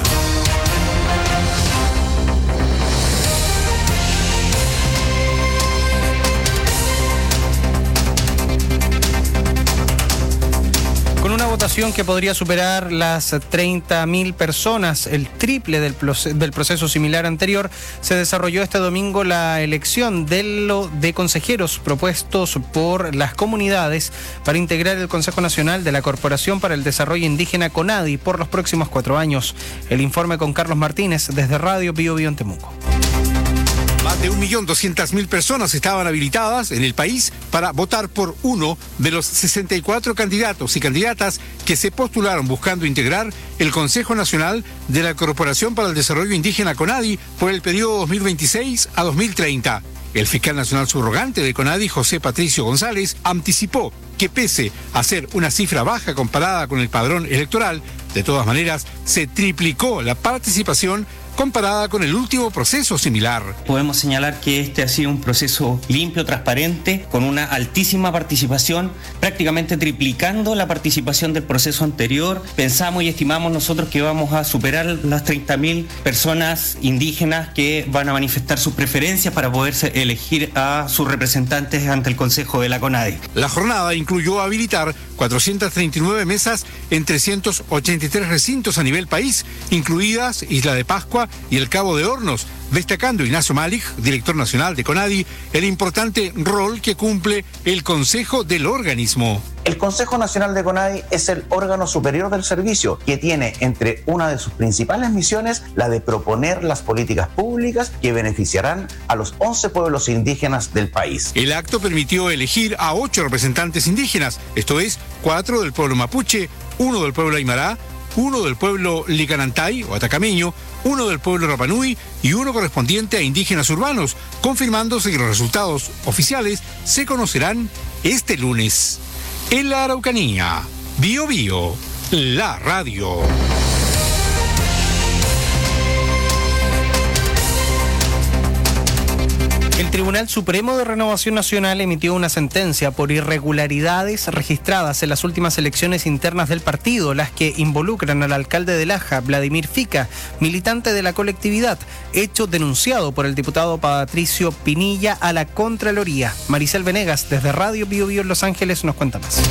Con una votación que podría superar las treinta mil personas, el triple del, del proceso similar anterior, se desarrolló este domingo la elección de, lo, de consejeros propuestos por las comunidades para integrar el Consejo Nacional de la Corporación para el Desarrollo Indígena CONADI por los próximos cuatro años. El informe con Carlos Martínez desde Radio Bio Bio en Temuco. Más de un millón doscientas mil personas estaban habilitadas en el país para votar por uno de los sesenta y cuatro candidatos y candidatas que se postularon buscando integrar el Consejo Nacional de la Corporación para el Desarrollo Indígena CONADI por el periodo dos mil veintiséis a dos mil treinta. El fiscal nacional subrogante de CONADI, José Patricio González, anticipó que pese a ser una cifra baja comparada con el padrón electoral, de todas maneras se triplicó la participación comparada con el último proceso similar. Podemos señalar que este ha sido un proceso limpio, transparente, con una altísima participación, prácticamente triplicando la participación del proceso anterior. Pensamos y estimamos nosotros que vamos a superar las treinta mil personas indígenas que van a manifestar sus preferencias para poder elegir a sus representantes ante el Consejo de la CONADI. La jornada incluyó habilitar cuatrocientas treinta y nueve mesas en trescientos ochenta y tres recintos a nivel país, incluidas Isla de Pascua y el Cabo de Hornos, destacando Ignacio Malich, director nacional de CONADI, el importante rol que cumple el Consejo del organismo. El Consejo Nacional de CONADI es el órgano superior del servicio que tiene entre una de sus principales misiones la de proponer las políticas públicas que beneficiarán a los once pueblos indígenas del país. El acto permitió elegir a ocho representantes indígenas, esto es, cuatro del pueblo mapuche, uno del pueblo aymara, uno del pueblo licanantay o atacameño, uno del pueblo rapanui y uno correspondiente a indígenas urbanos, confirmándose que los resultados oficiales se conocerán este lunes. En la Araucanía, Bio Bio, la radio. El Tribunal Supremo de Renovación Nacional emitió una sentencia por irregularidades registradas en las últimas elecciones internas del partido, las que involucran al alcalde de Laja, Vladimir Fica, militante de la colectividad, hecho denunciado por el diputado Patricio Pinilla a la Contraloría. Maricel Venegas, desde Radio Bio Bio en Los Ángeles, nos cuenta más.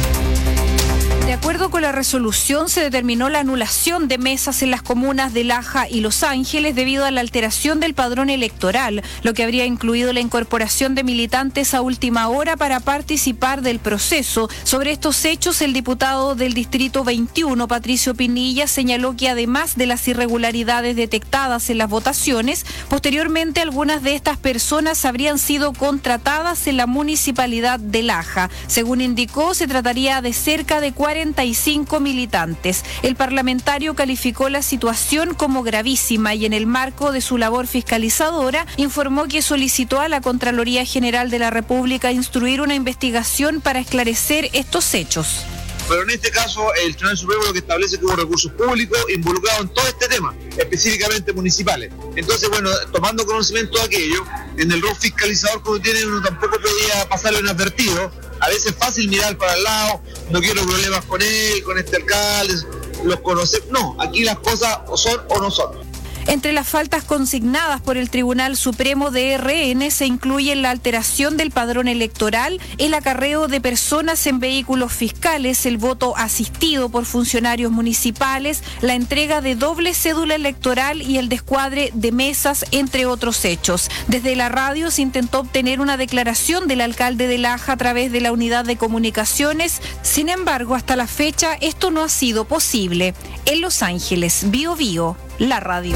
De acuerdo con la resolución, se determinó la anulación de mesas en las comunas de Laja y Los Ángeles debido a la alteración del padrón electoral, lo que habría incluido la incorporación de militantes a última hora para participar del proceso. Sobre estos hechos, el diputado del Distrito veintiuno, Patricio Pinilla, señaló que además de las irregularidades detectadas en las votaciones, posteriormente algunas de estas personas habrían sido contratadas en la municipalidad de Laja. Según indicó, se trataría de cerca de cuarenta y cinco militantes. El parlamentario calificó la situación como gravísima y en el marco de su labor fiscalizadora informó que solicitó a la Contraloría General de la República instruir una investigación para esclarecer estos hechos. Pero en este caso el Tribunal Supremo lo que establece que hubo recursos públicos involucrados en todo este tema, específicamente municipales. Entonces, bueno, tomando conocimiento de aquello, en el rol fiscalizador que uno tiene, uno tampoco podía pasarlo inadvertido. A veces es fácil mirar para el lado, no quiero problemas con él, con este alcalde, los conocer. No, aquí las cosas o son o no son. Entre las faltas consignadas por el Tribunal Supremo de R N se incluyen la alteración del padrón electoral, el acarreo de personas en vehículos fiscales, el voto asistido por funcionarios municipales, la entrega de doble cédula electoral y el descuadre de mesas, entre otros hechos. Desde la radio se intentó obtener una declaración del alcalde de Laja a través de la unidad de comunicaciones. Sin embargo, hasta la fecha esto no ha sido posible. En Los Ángeles, Bio Bio, la radio.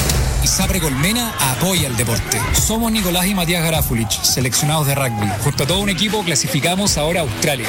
ISAPRE Colmena apoya el deporte. Somos Nicolás y Matías Garafulich, seleccionados de rugby. Junto a todo un equipo clasificamos ahora a Australia.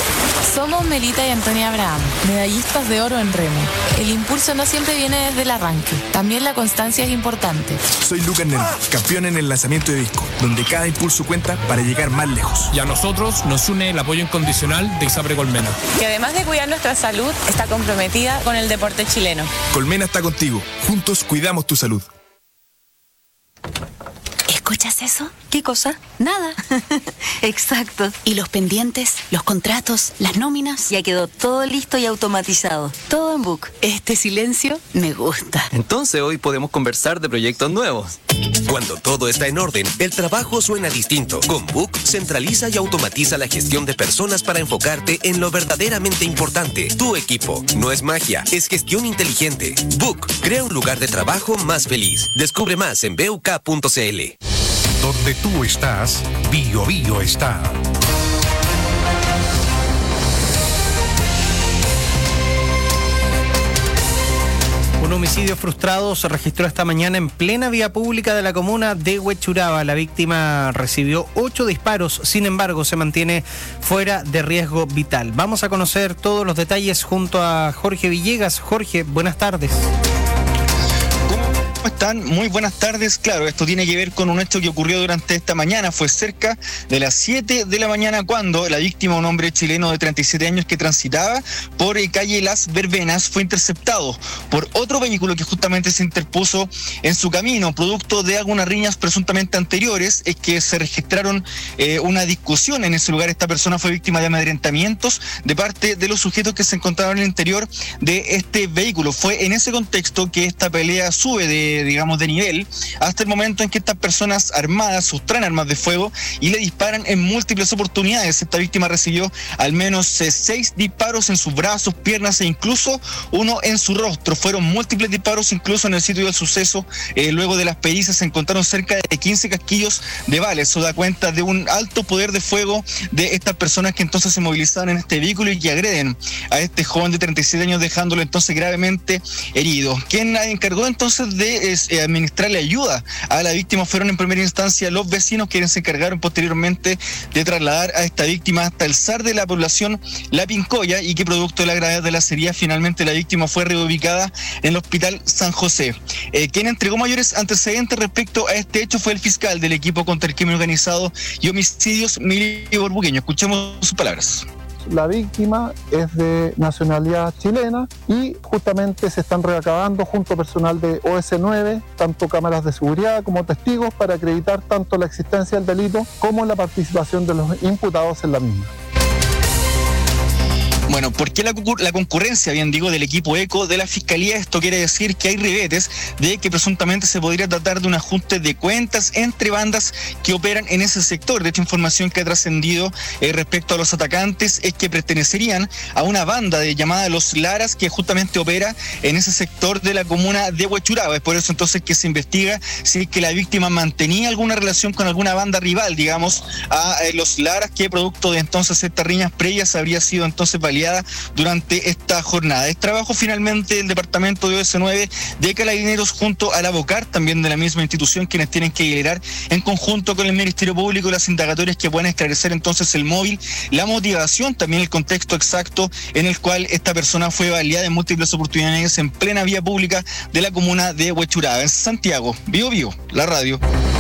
Somos Melita y Antonia Abraham, medallistas de oro en remo. El impulso no siempre viene desde el arranque, también la constancia es importante. Soy Lucas Nen, campeón en el lanzamiento de disco, donde cada impulso cuenta para llegar más lejos. Y a nosotros nos une el apoyo incondicional de ISAPRE Colmena, que además de cuidar nuestra salud, está comprometida con el deporte chileno. Colmena está contigo, juntos cuidamos tu salud. Escucha ¿Cachas eso? ¿Qué cosa? Nada. Exacto. Y los pendientes, los contratos, las nóminas, ya quedó todo listo y automatizado. Todo en Book. Este silencio me gusta. Entonces hoy podemos conversar de proyectos nuevos. Cuando todo está en orden, el trabajo suena distinto. Con Book centraliza y automatiza la gestión de personas para enfocarte en lo verdaderamente importante. Tu equipo. No es magia, es gestión inteligente. Book crea un lugar de trabajo más feliz. Descubre más en b u k punto c l. Donde tú estás, Bio Bio está. Un homicidio frustrado se registró esta mañana en plena vía pública de la comuna de Huechuraba. La víctima recibió ocho disparos, sin embargo se mantiene fuera de riesgo vital. Vamos a conocer todos los detalles junto a Jorge Villegas. Jorge, buenas tardes. ¿Cómo están? Muy buenas tardes. Claro, esto tiene que ver con un hecho que ocurrió durante esta mañana. Fue cerca de las siete de la mañana cuando la víctima, un hombre chileno de treinta y siete años que transitaba por eh, calle Las Verbenas, fue interceptado por otro vehículo que justamente se interpuso en su camino. Producto de algunas riñas presuntamente anteriores, es que se registraron eh, una discusión en ese lugar. Esta persona fue víctima de amedrentamientos de parte de los sujetos que se encontraban en el interior de este vehículo. Fue en ese contexto que esta pelea sube de digamos de nivel hasta el momento en que estas personas armadas sustraen armas de fuego y le disparan en múltiples oportunidades. Esta víctima recibió al menos eh, seis disparos en sus brazos, piernas e incluso uno en su rostro. Fueron múltiples disparos incluso en el sitio del suceso. Eh, luego de las pericias se encontraron cerca de quince casquillos de balas. Eso da cuenta de un alto poder de fuego de estas personas que entonces se movilizaban en este vehículo y que agreden a este joven de treinta y siete años, dejándolo entonces gravemente herido. Quien encargó entonces de es, eh, administrarle ayuda a la víctima fueron en primera instancia los vecinos, quienes se encargaron posteriormente de trasladar a esta víctima hasta el S A R de la población La Pincoya, y que producto de la gravedad de la herida finalmente la víctima fue reubicada en el Hospital San José. Eh, quien entregó mayores antecedentes respecto a este hecho fue el fiscal del equipo contra el crimen organizado y homicidios, Emilio Borbuqueño. Escuchemos sus palabras. La víctima es de nacionalidad chilena y justamente se están recabando junto a personal de O S nueve, tanto cámaras de seguridad como testigos, para acreditar tanto la existencia del delito como la participación de los imputados en la misma. Bueno, ¿por qué la, la concurrencia, bien digo, del equipo ECO de la Fiscalía? Esto quiere decir que hay ribetes de que presuntamente se podría tratar de un ajuste de cuentas entre bandas que operan en ese sector. De esta información que ha trascendido eh, respecto a los atacantes es que pertenecerían a una banda de llamada Los Laras, que justamente opera en ese sector de la comuna de Huechuraba. Es por eso entonces que se investiga si es que la víctima mantenía alguna relación con alguna banda rival, digamos, a eh, Los Laras, que producto de entonces estas riñas previas habría sido entonces validada durante esta jornada. Es trabajo finalmente del departamento de O S nueve de Carabineros junto a la Bocar, también de la misma institución, quienes tienen que liderar en conjunto con el Ministerio Público las indagatorias que puedan esclarecer entonces el móvil, la motivación, también el contexto exacto en el cual esta persona fue baleada en múltiples oportunidades en plena vía pública de la comuna de Huechuraba. En Santiago, Bio Bio, la radio.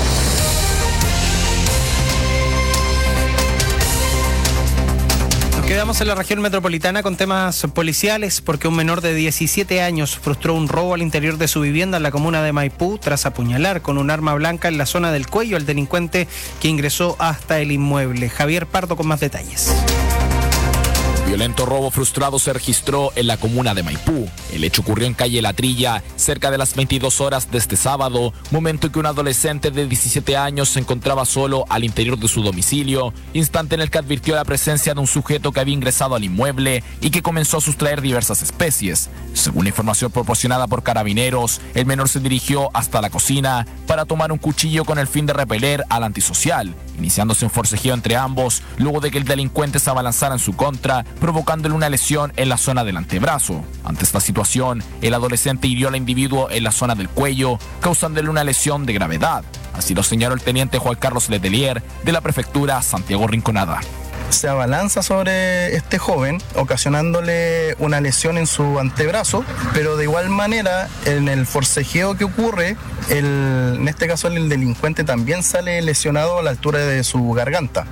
Quedamos en la región metropolitana con temas policiales porque un menor de diecisiete años frustró un robo al interior de su vivienda en la comuna de Maipú tras apuñalar con un arma blanca en la zona del cuello al delincuente que ingresó hasta el inmueble. Javier Pardo con más detalles. Violento robo frustrado se registró en la comuna de Maipú. El hecho ocurrió en calle La Trilla, cerca de las veintidós horas de este sábado, momento en que un adolescente de diecisiete años se encontraba solo al interior de su domicilio, instante en el que advirtió la presencia de un sujeto que había ingresado al inmueble y que comenzó a sustraer diversas especies. Según la información proporcionada por Carabineros, el menor se dirigió hasta la cocina para tomar un cuchillo con el fin de repeler al antisocial, iniciándose un forcejeo entre ambos, luego de que el delincuente se abalanzara en su contra, provocándole una lesión en la zona del antebrazo. Ante esta situación, el adolescente hirió al individuo en la zona del cuello, causándole una lesión de gravedad. Así lo señaló el teniente Juan Carlos Letelier de la prefectura Santiago Rinconada. Se abalanza sobre este joven, ocasionándole una lesión en su antebrazo, pero de igual manera, en el forcejeo que ocurre, el, en este caso el delincuente también sale lesionado a la altura de su garganta.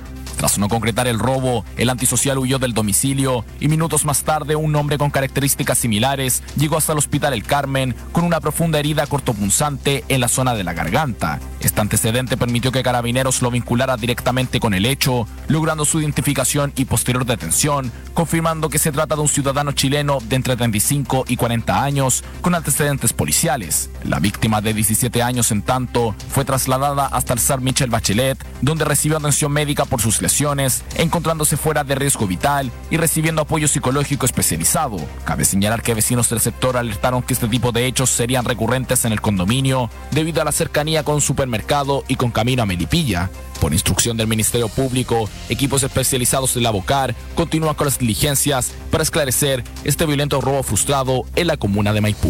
Tras no concretar el robo, el antisocial huyó del domicilio y minutos más tarde un hombre con características similares llegó hasta el Hospital El Carmen con una profunda herida cortopunzante en la zona de la garganta. Este antecedente permitió que Carabineros lo vinculara directamente con el hecho, logrando su identificación y posterior detención, confirmando que se trata de un ciudadano chileno de entre treinta y cinco y cuarenta años con antecedentes policiales. La víctima de diecisiete años, en tanto, fue trasladada hasta el S A R Michelle Bachelet, donde recibió atención médica por sus lesiones, encontrándose fuera de riesgo vital y recibiendo apoyo psicológico especializado. Cabe señalar que vecinos del sector alertaron que este tipo de hechos serían recurrentes en el condominio debido a la cercanía con un supermercado y con camino a Melipilla. Por instrucción del Ministerio Público, equipos especializados de la BOCAR continúan con las diligencias para esclarecer este violento robo frustrado en la comuna de Maipú.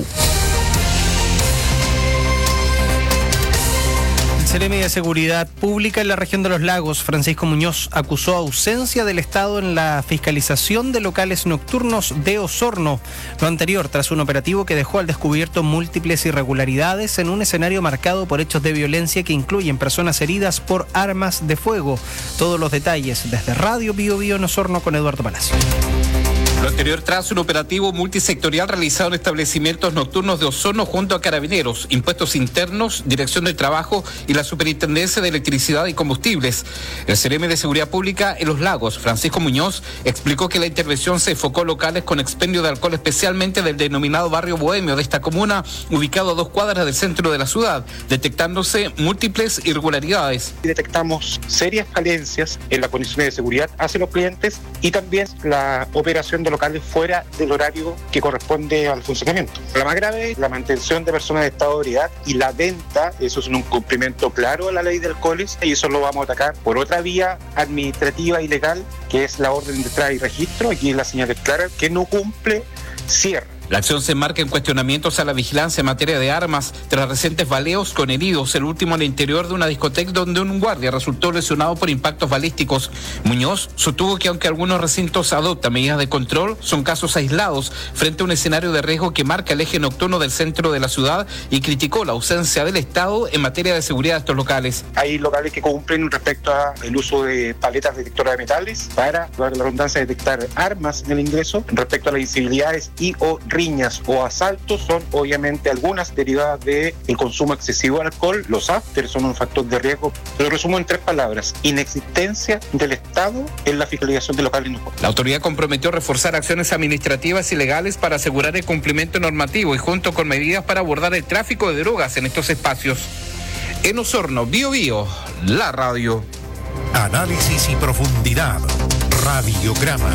El Seremi de Seguridad Pública en la región de Los Lagos, Francisco Muñoz, acusó ausencia del Estado en la fiscalización de locales nocturnos de Osorno. Lo anterior tras un operativo que dejó al descubierto múltiples irregularidades en un escenario marcado por hechos de violencia que incluyen personas heridas por armas de fuego. Todos los detalles desde Radio Bio Bio en Osorno con Eduardo Palacio. Lo anterior tras un operativo multisectorial realizado en establecimientos nocturnos de Osorno junto a Carabineros, Impuestos Internos, Dirección del Trabajo y la Superintendencia de Electricidad y Combustibles. El Seremi de Seguridad Pública en Los Lagos, Francisco Muñoz, explicó que la intervención se enfocó en locales con expendio de alcohol, especialmente del denominado barrio bohemio de esta comuna, ubicado a dos cuadras del centro de la ciudad, detectándose múltiples irregularidades. Detectamos serias falencias en las condiciones de seguridad hacia los clientes y también la operación de locales fuera del horario que corresponde al funcionamiento. La más grave es la mantención de personas de estado de ebriedad y la venta. Eso es un incumplimiento claro a la ley de alcoholes y eso lo vamos a atacar por otra vía administrativa y legal, que es la orden de entrada y registro. Aquí la señal es clara: que no cumple, cierra. La acción se enmarca en cuestionamientos a la vigilancia en materia de armas tras recientes baleos con heridos, el último en el interior de una discoteca donde un guardia resultó lesionado por impactos balísticos. Muñoz sostuvo que aunque algunos recintos adoptan medidas de control, son casos aislados frente a un escenario de riesgo que marca el eje nocturno del centro de la ciudad y criticó la ausencia del Estado en materia de seguridad de estos locales. Hay locales que cumplen respecto al uso de paletas detectoras de metales para, para la redundancia, detectar armas en el ingreso. Respecto a las incivilidades y o riñas o asaltos, son obviamente algunas derivadas del consumo excesivo de alcohol. Los afters son un factor de riesgo. Lo resumo en tres palabras: inexistencia del Estado en la fiscalización de locales nocturnos. La autoridad comprometió reforzar acciones administrativas y legales para asegurar el cumplimiento normativo y junto con medidas para abordar el tráfico de drogas en estos espacios. En Osorno, Bio Bio, la radio. Análisis y profundidad. Radiograma.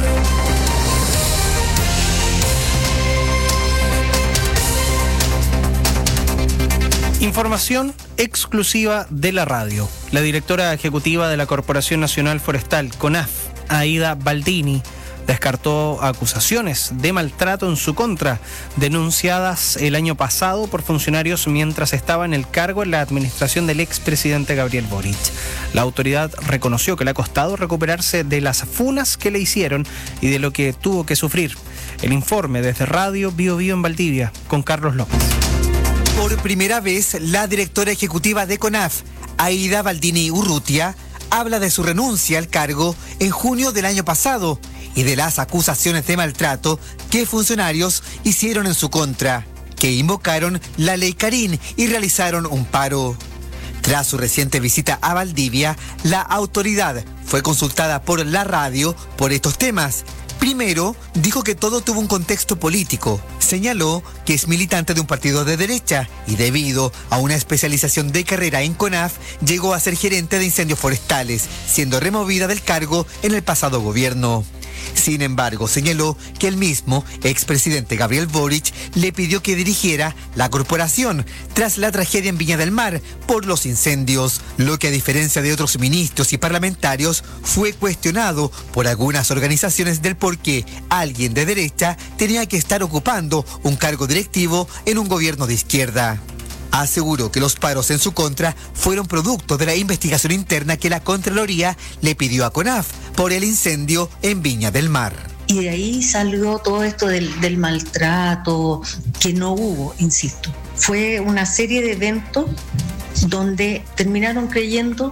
Información exclusiva de la radio. La directora ejecutiva de la Corporación Nacional Forestal, CONAF, Aida Baldini, descartó acusaciones de maltrato en su contra, denunciadas el año pasado por funcionarios mientras estaba en el cargo en la administración del expresidente Gabriel Boric. La autoridad reconoció que le ha costado recuperarse de las funas que le hicieron y de lo que tuvo que sufrir. El informe desde Radio Bio Bio en Valdivia, con Carlos López. Por primera vez, la directora ejecutiva de CONAF, Aida Baldini Urrutia, habla de su renuncia al cargo en junio del año pasado y de las acusaciones de maltrato que funcionarios hicieron en su contra, que invocaron la ley Carín y realizaron un paro. Tras su reciente visita a Valdivia, la autoridad fue consultada por la radio por estos temas. Primero, dijo que todo tuvo un contexto político. Señaló que es militante de un partido de derecha y debido a una especialización de carrera en CONAF, llegó a ser gerente de incendios forestales, siendo removida del cargo en el pasado gobierno. Sin embargo, señaló que el mismo expresidente Gabriel Boric le pidió que dirigiera la corporación tras la tragedia en Viña del Mar por los incendios, lo que a diferencia de otros ministros y parlamentarios fue cuestionado por algunas organizaciones del por qué alguien de derecha tenía que estar ocupando un cargo directivo en un gobierno de izquierda. Aseguró que los paros en su contra fueron producto de la investigación interna que la Contraloría le pidió a CONAF por el incendio en Viña del Mar. Y de ahí salió todo esto del, del maltrato, que no hubo, insisto. Fue una serie de eventos donde terminaron creyendo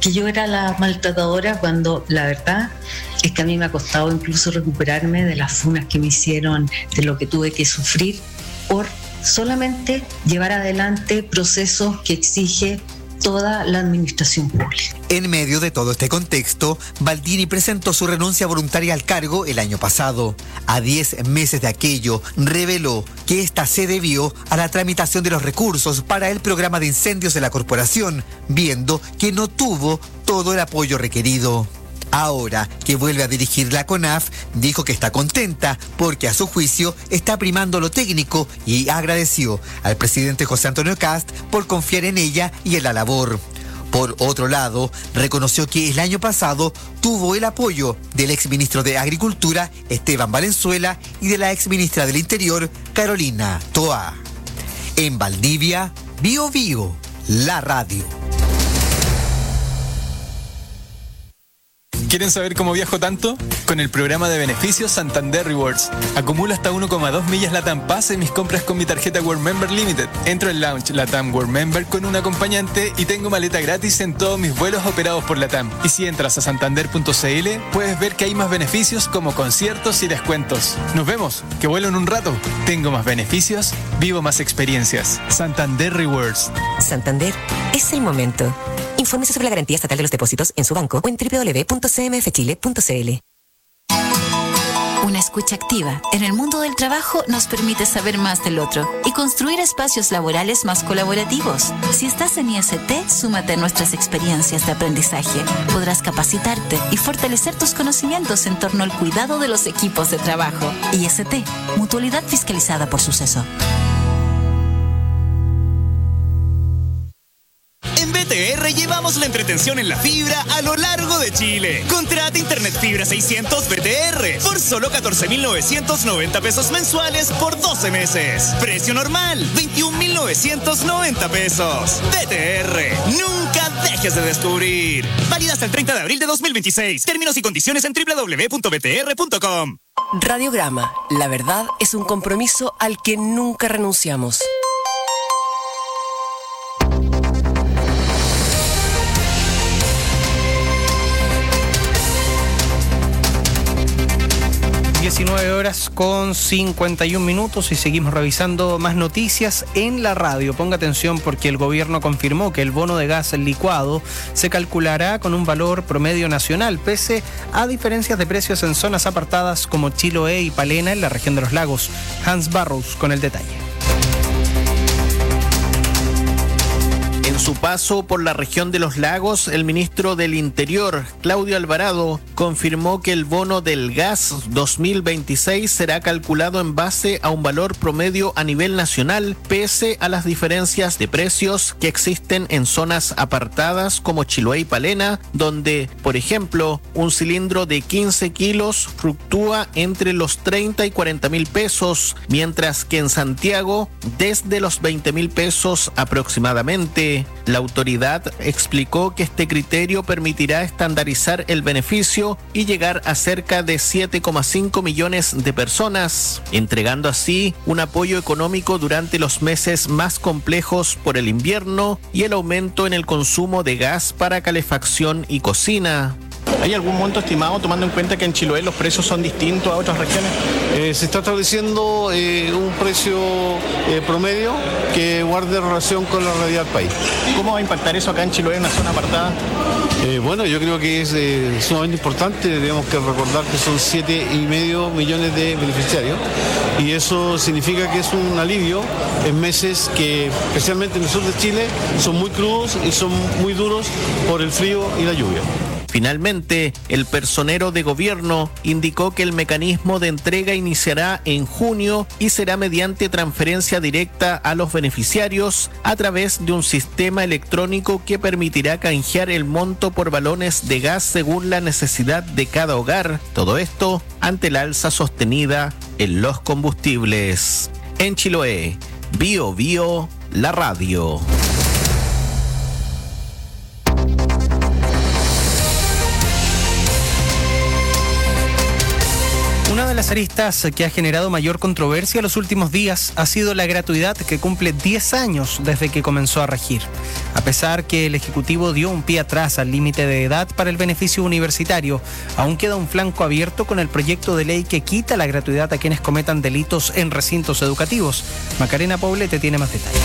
que yo era la maltratadora, cuando la verdad es que a mí me ha costado incluso recuperarme de las funas que me hicieron, de lo que tuve que sufrir por solamente llevar adelante procesos que exige toda la administración pública. En medio de todo este contexto, Baldini presentó su renuncia voluntaria al cargo el año pasado. A diez meses de aquello, reveló que esta se debió a la tramitación de los recursos para el programa de incendios de la corporación, viendo que no tuvo todo el apoyo requerido. Ahora que vuelve a dirigir la CONAF, dijo que está contenta porque a su juicio está primando lo técnico y agradeció al presidente José Antonio Kast por confiar en ella y en la labor. Por otro lado, reconoció que el año pasado tuvo el apoyo del exministro de Agricultura, Esteban Valenzuela, y de la exministra del Interior, Carolina Toá. En Valdivia, Bio Bio, la radio. ¿Quieren saber cómo viajo tanto? Con el programa de beneficios Santander Rewards. Acumulo hasta uno coma dos millas LATAM Pass en mis compras con mi tarjeta World Member Limited. Entro en Lounge LATAM World Member con un acompañante y tengo maleta gratis en todos mis vuelos operados por LATAM. Y si entras a santander punto c l, puedes ver que hay más beneficios como conciertos y descuentos. Nos vemos, que vuelo en un rato. Tengo más beneficios, vivo más experiencias. Santander Rewards. Santander es el momento. Infórmese sobre la garantía estatal de los depósitos en su banco o en doble u doble u doble u punto c m f chile punto c l. Una escucha activa en el mundo del trabajo nos permite saber más del otro y construir espacios laborales más colaborativos. Si estás en I S T, súmate a nuestras experiencias de aprendizaje. Podrás capacitarte y fortalecer tus conocimientos en torno al cuidado de los equipos de trabajo. I S T, mutualidad fiscalizada por Suceso. En B T R llevamos la entretención en la fibra a lo largo de Chile. Contrata Internet Fibra seiscientos B T R por solo catorce mil novecientos noventa pesos mensuales por doce meses. Precio normal, veintiún mil novecientos noventa pesos. B T R, nunca dejes de descubrir. Válida hasta el treinta de abril de dos mil veintiséis. Términos y condiciones en doble u doble u doble u punto b t r punto com. Radiograma, la verdad es un compromiso al que nunca renunciamos. diecinueve horas con cincuenta y un minutos y seguimos revisando más noticias en la radio. Ponga atención porque el gobierno confirmó que el bono de gas licuado se calculará con un valor promedio nacional, pese a diferencias de precios en zonas apartadas como Chiloé y Palena en la región de los lagos. Hans Barrows con el detalle. En su paso por la región de los lagos, el ministro del Interior, Claudio Alvarado, confirmó que el bono del gas dos mil veintiséis será calculado en base a un valor promedio a nivel nacional, pese a las diferencias de precios que existen en zonas apartadas como Chiloé y Palena, donde, por ejemplo, un cilindro de quince kilos fluctúa entre los treinta y cuarenta mil pesos, mientras que en Santiago, desde los veinte mil pesos aproximadamente. La autoridad explicó que este criterio permitirá estandarizar el beneficio y llegar a cerca de siete coma cinco millones de personas, entregando así un apoyo económico durante los meses más complejos por el invierno y el aumento en el consumo de gas para calefacción y cocina. ¿Hay algún monto estimado, tomando en cuenta que en Chiloé los precios son distintos a otras regiones? Eh, se está estableciendo eh, un precio eh, promedio que guarde relación con la realidad del país. ¿Cómo va a impactar eso acá en Chiloé, en una zona apartada? Eh, bueno, yo creo que es eh, sumamente importante. Tenemos que recordar que son siete y medio millones de beneficiarios y eso significa que es un alivio en meses que, especialmente en el sur de Chile, son muy crudos y son muy duros por el frío y la lluvia. Finalmente, el personero de gobierno indicó que el mecanismo de entrega iniciará en junio y será mediante transferencia directa a los beneficiarios a través de un sistema electrónico que permitirá canjear el monto por balones de gas según la necesidad de cada hogar. Todo esto ante la alza sostenida en los combustibles. En Chiloé, Bio Bio, la radio. Una de las las aristas que ha generado mayor controversia en los últimos días ha sido la gratuidad, que cumple diez años desde que comenzó a regir. A pesar que el Ejecutivo dio un pie atrás al límite de edad para el beneficio universitario, aún queda un flanco abierto con el proyecto de ley que quita la gratuidad a quienes cometan delitos en recintos educativos. Macarena Poblete tiene más detalles.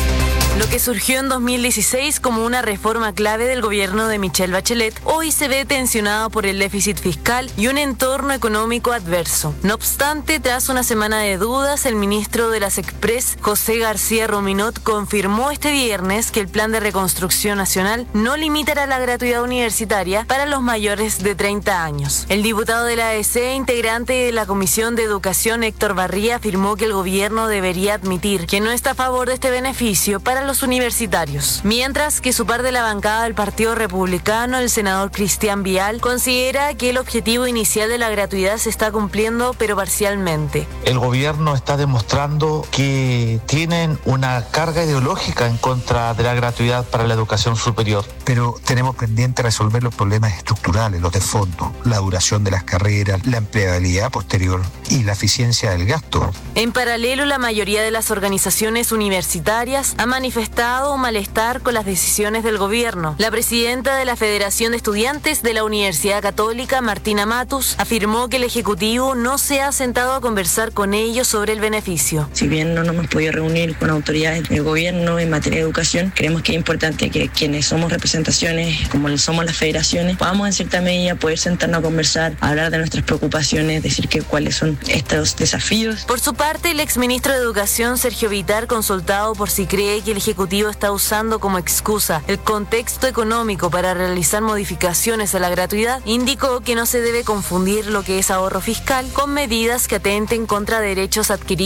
Lo que surgió en dos mil dieciséis como una reforma clave del gobierno de Michelle Bachelet, hoy se ve tensionado por el déficit fiscal y un entorno económico adverso. No obstante, tras una semana de dudas, el ministro de las Express, José García Rominot, confirmó este viernes que el plan de reconstrucción nacional no limitará la gratuidad universitaria para los mayores de treinta años. El diputado de la A D C, integrante de la Comisión de Educación, Héctor Barría, afirmó que el gobierno debería admitir que no está a favor de este beneficio para los universitarios. Mientras que su par de la bancada del Partido Republicano, el senador Cristian Vial, considera que el objetivo inicial de la gratuidad se está cumpliendo, pero parcialmente. El gobierno está demostrando que tienen una carga ideológica en contra de la gratuidad para la educación superior. Pero tenemos pendiente resolver los problemas estructurales, los de fondo, la duración de las carreras, la empleabilidad posterior y la eficiencia del gasto. En paralelo, la mayoría de las organizaciones universitarias ha manifestado manifestado malestar con las decisiones del gobierno. La presidenta de la Federación de Estudiantes de la Universidad Católica, Martina Matus, afirmó que el Ejecutivo no se ha sentado a conversar con ellos sobre el beneficio. Si bien no nos hemos podido reunir con autoridades del gobierno en materia de educación, creemos que es importante que quienes somos representaciones, como somos las federaciones, podamos en cierta medida poder sentarnos a conversar, hablar de nuestras preocupaciones, decir que cuáles son estos desafíos. Por su parte, el exministro de Educación, Sergio Vitar, consultado por si cree que el Ejecutivo está usando como excusa el contexto económico para realizar modificaciones a la gratuidad, indicó que no se debe confundir lo que es ahorro fiscal con medidas que atenten contra derechos adquiridos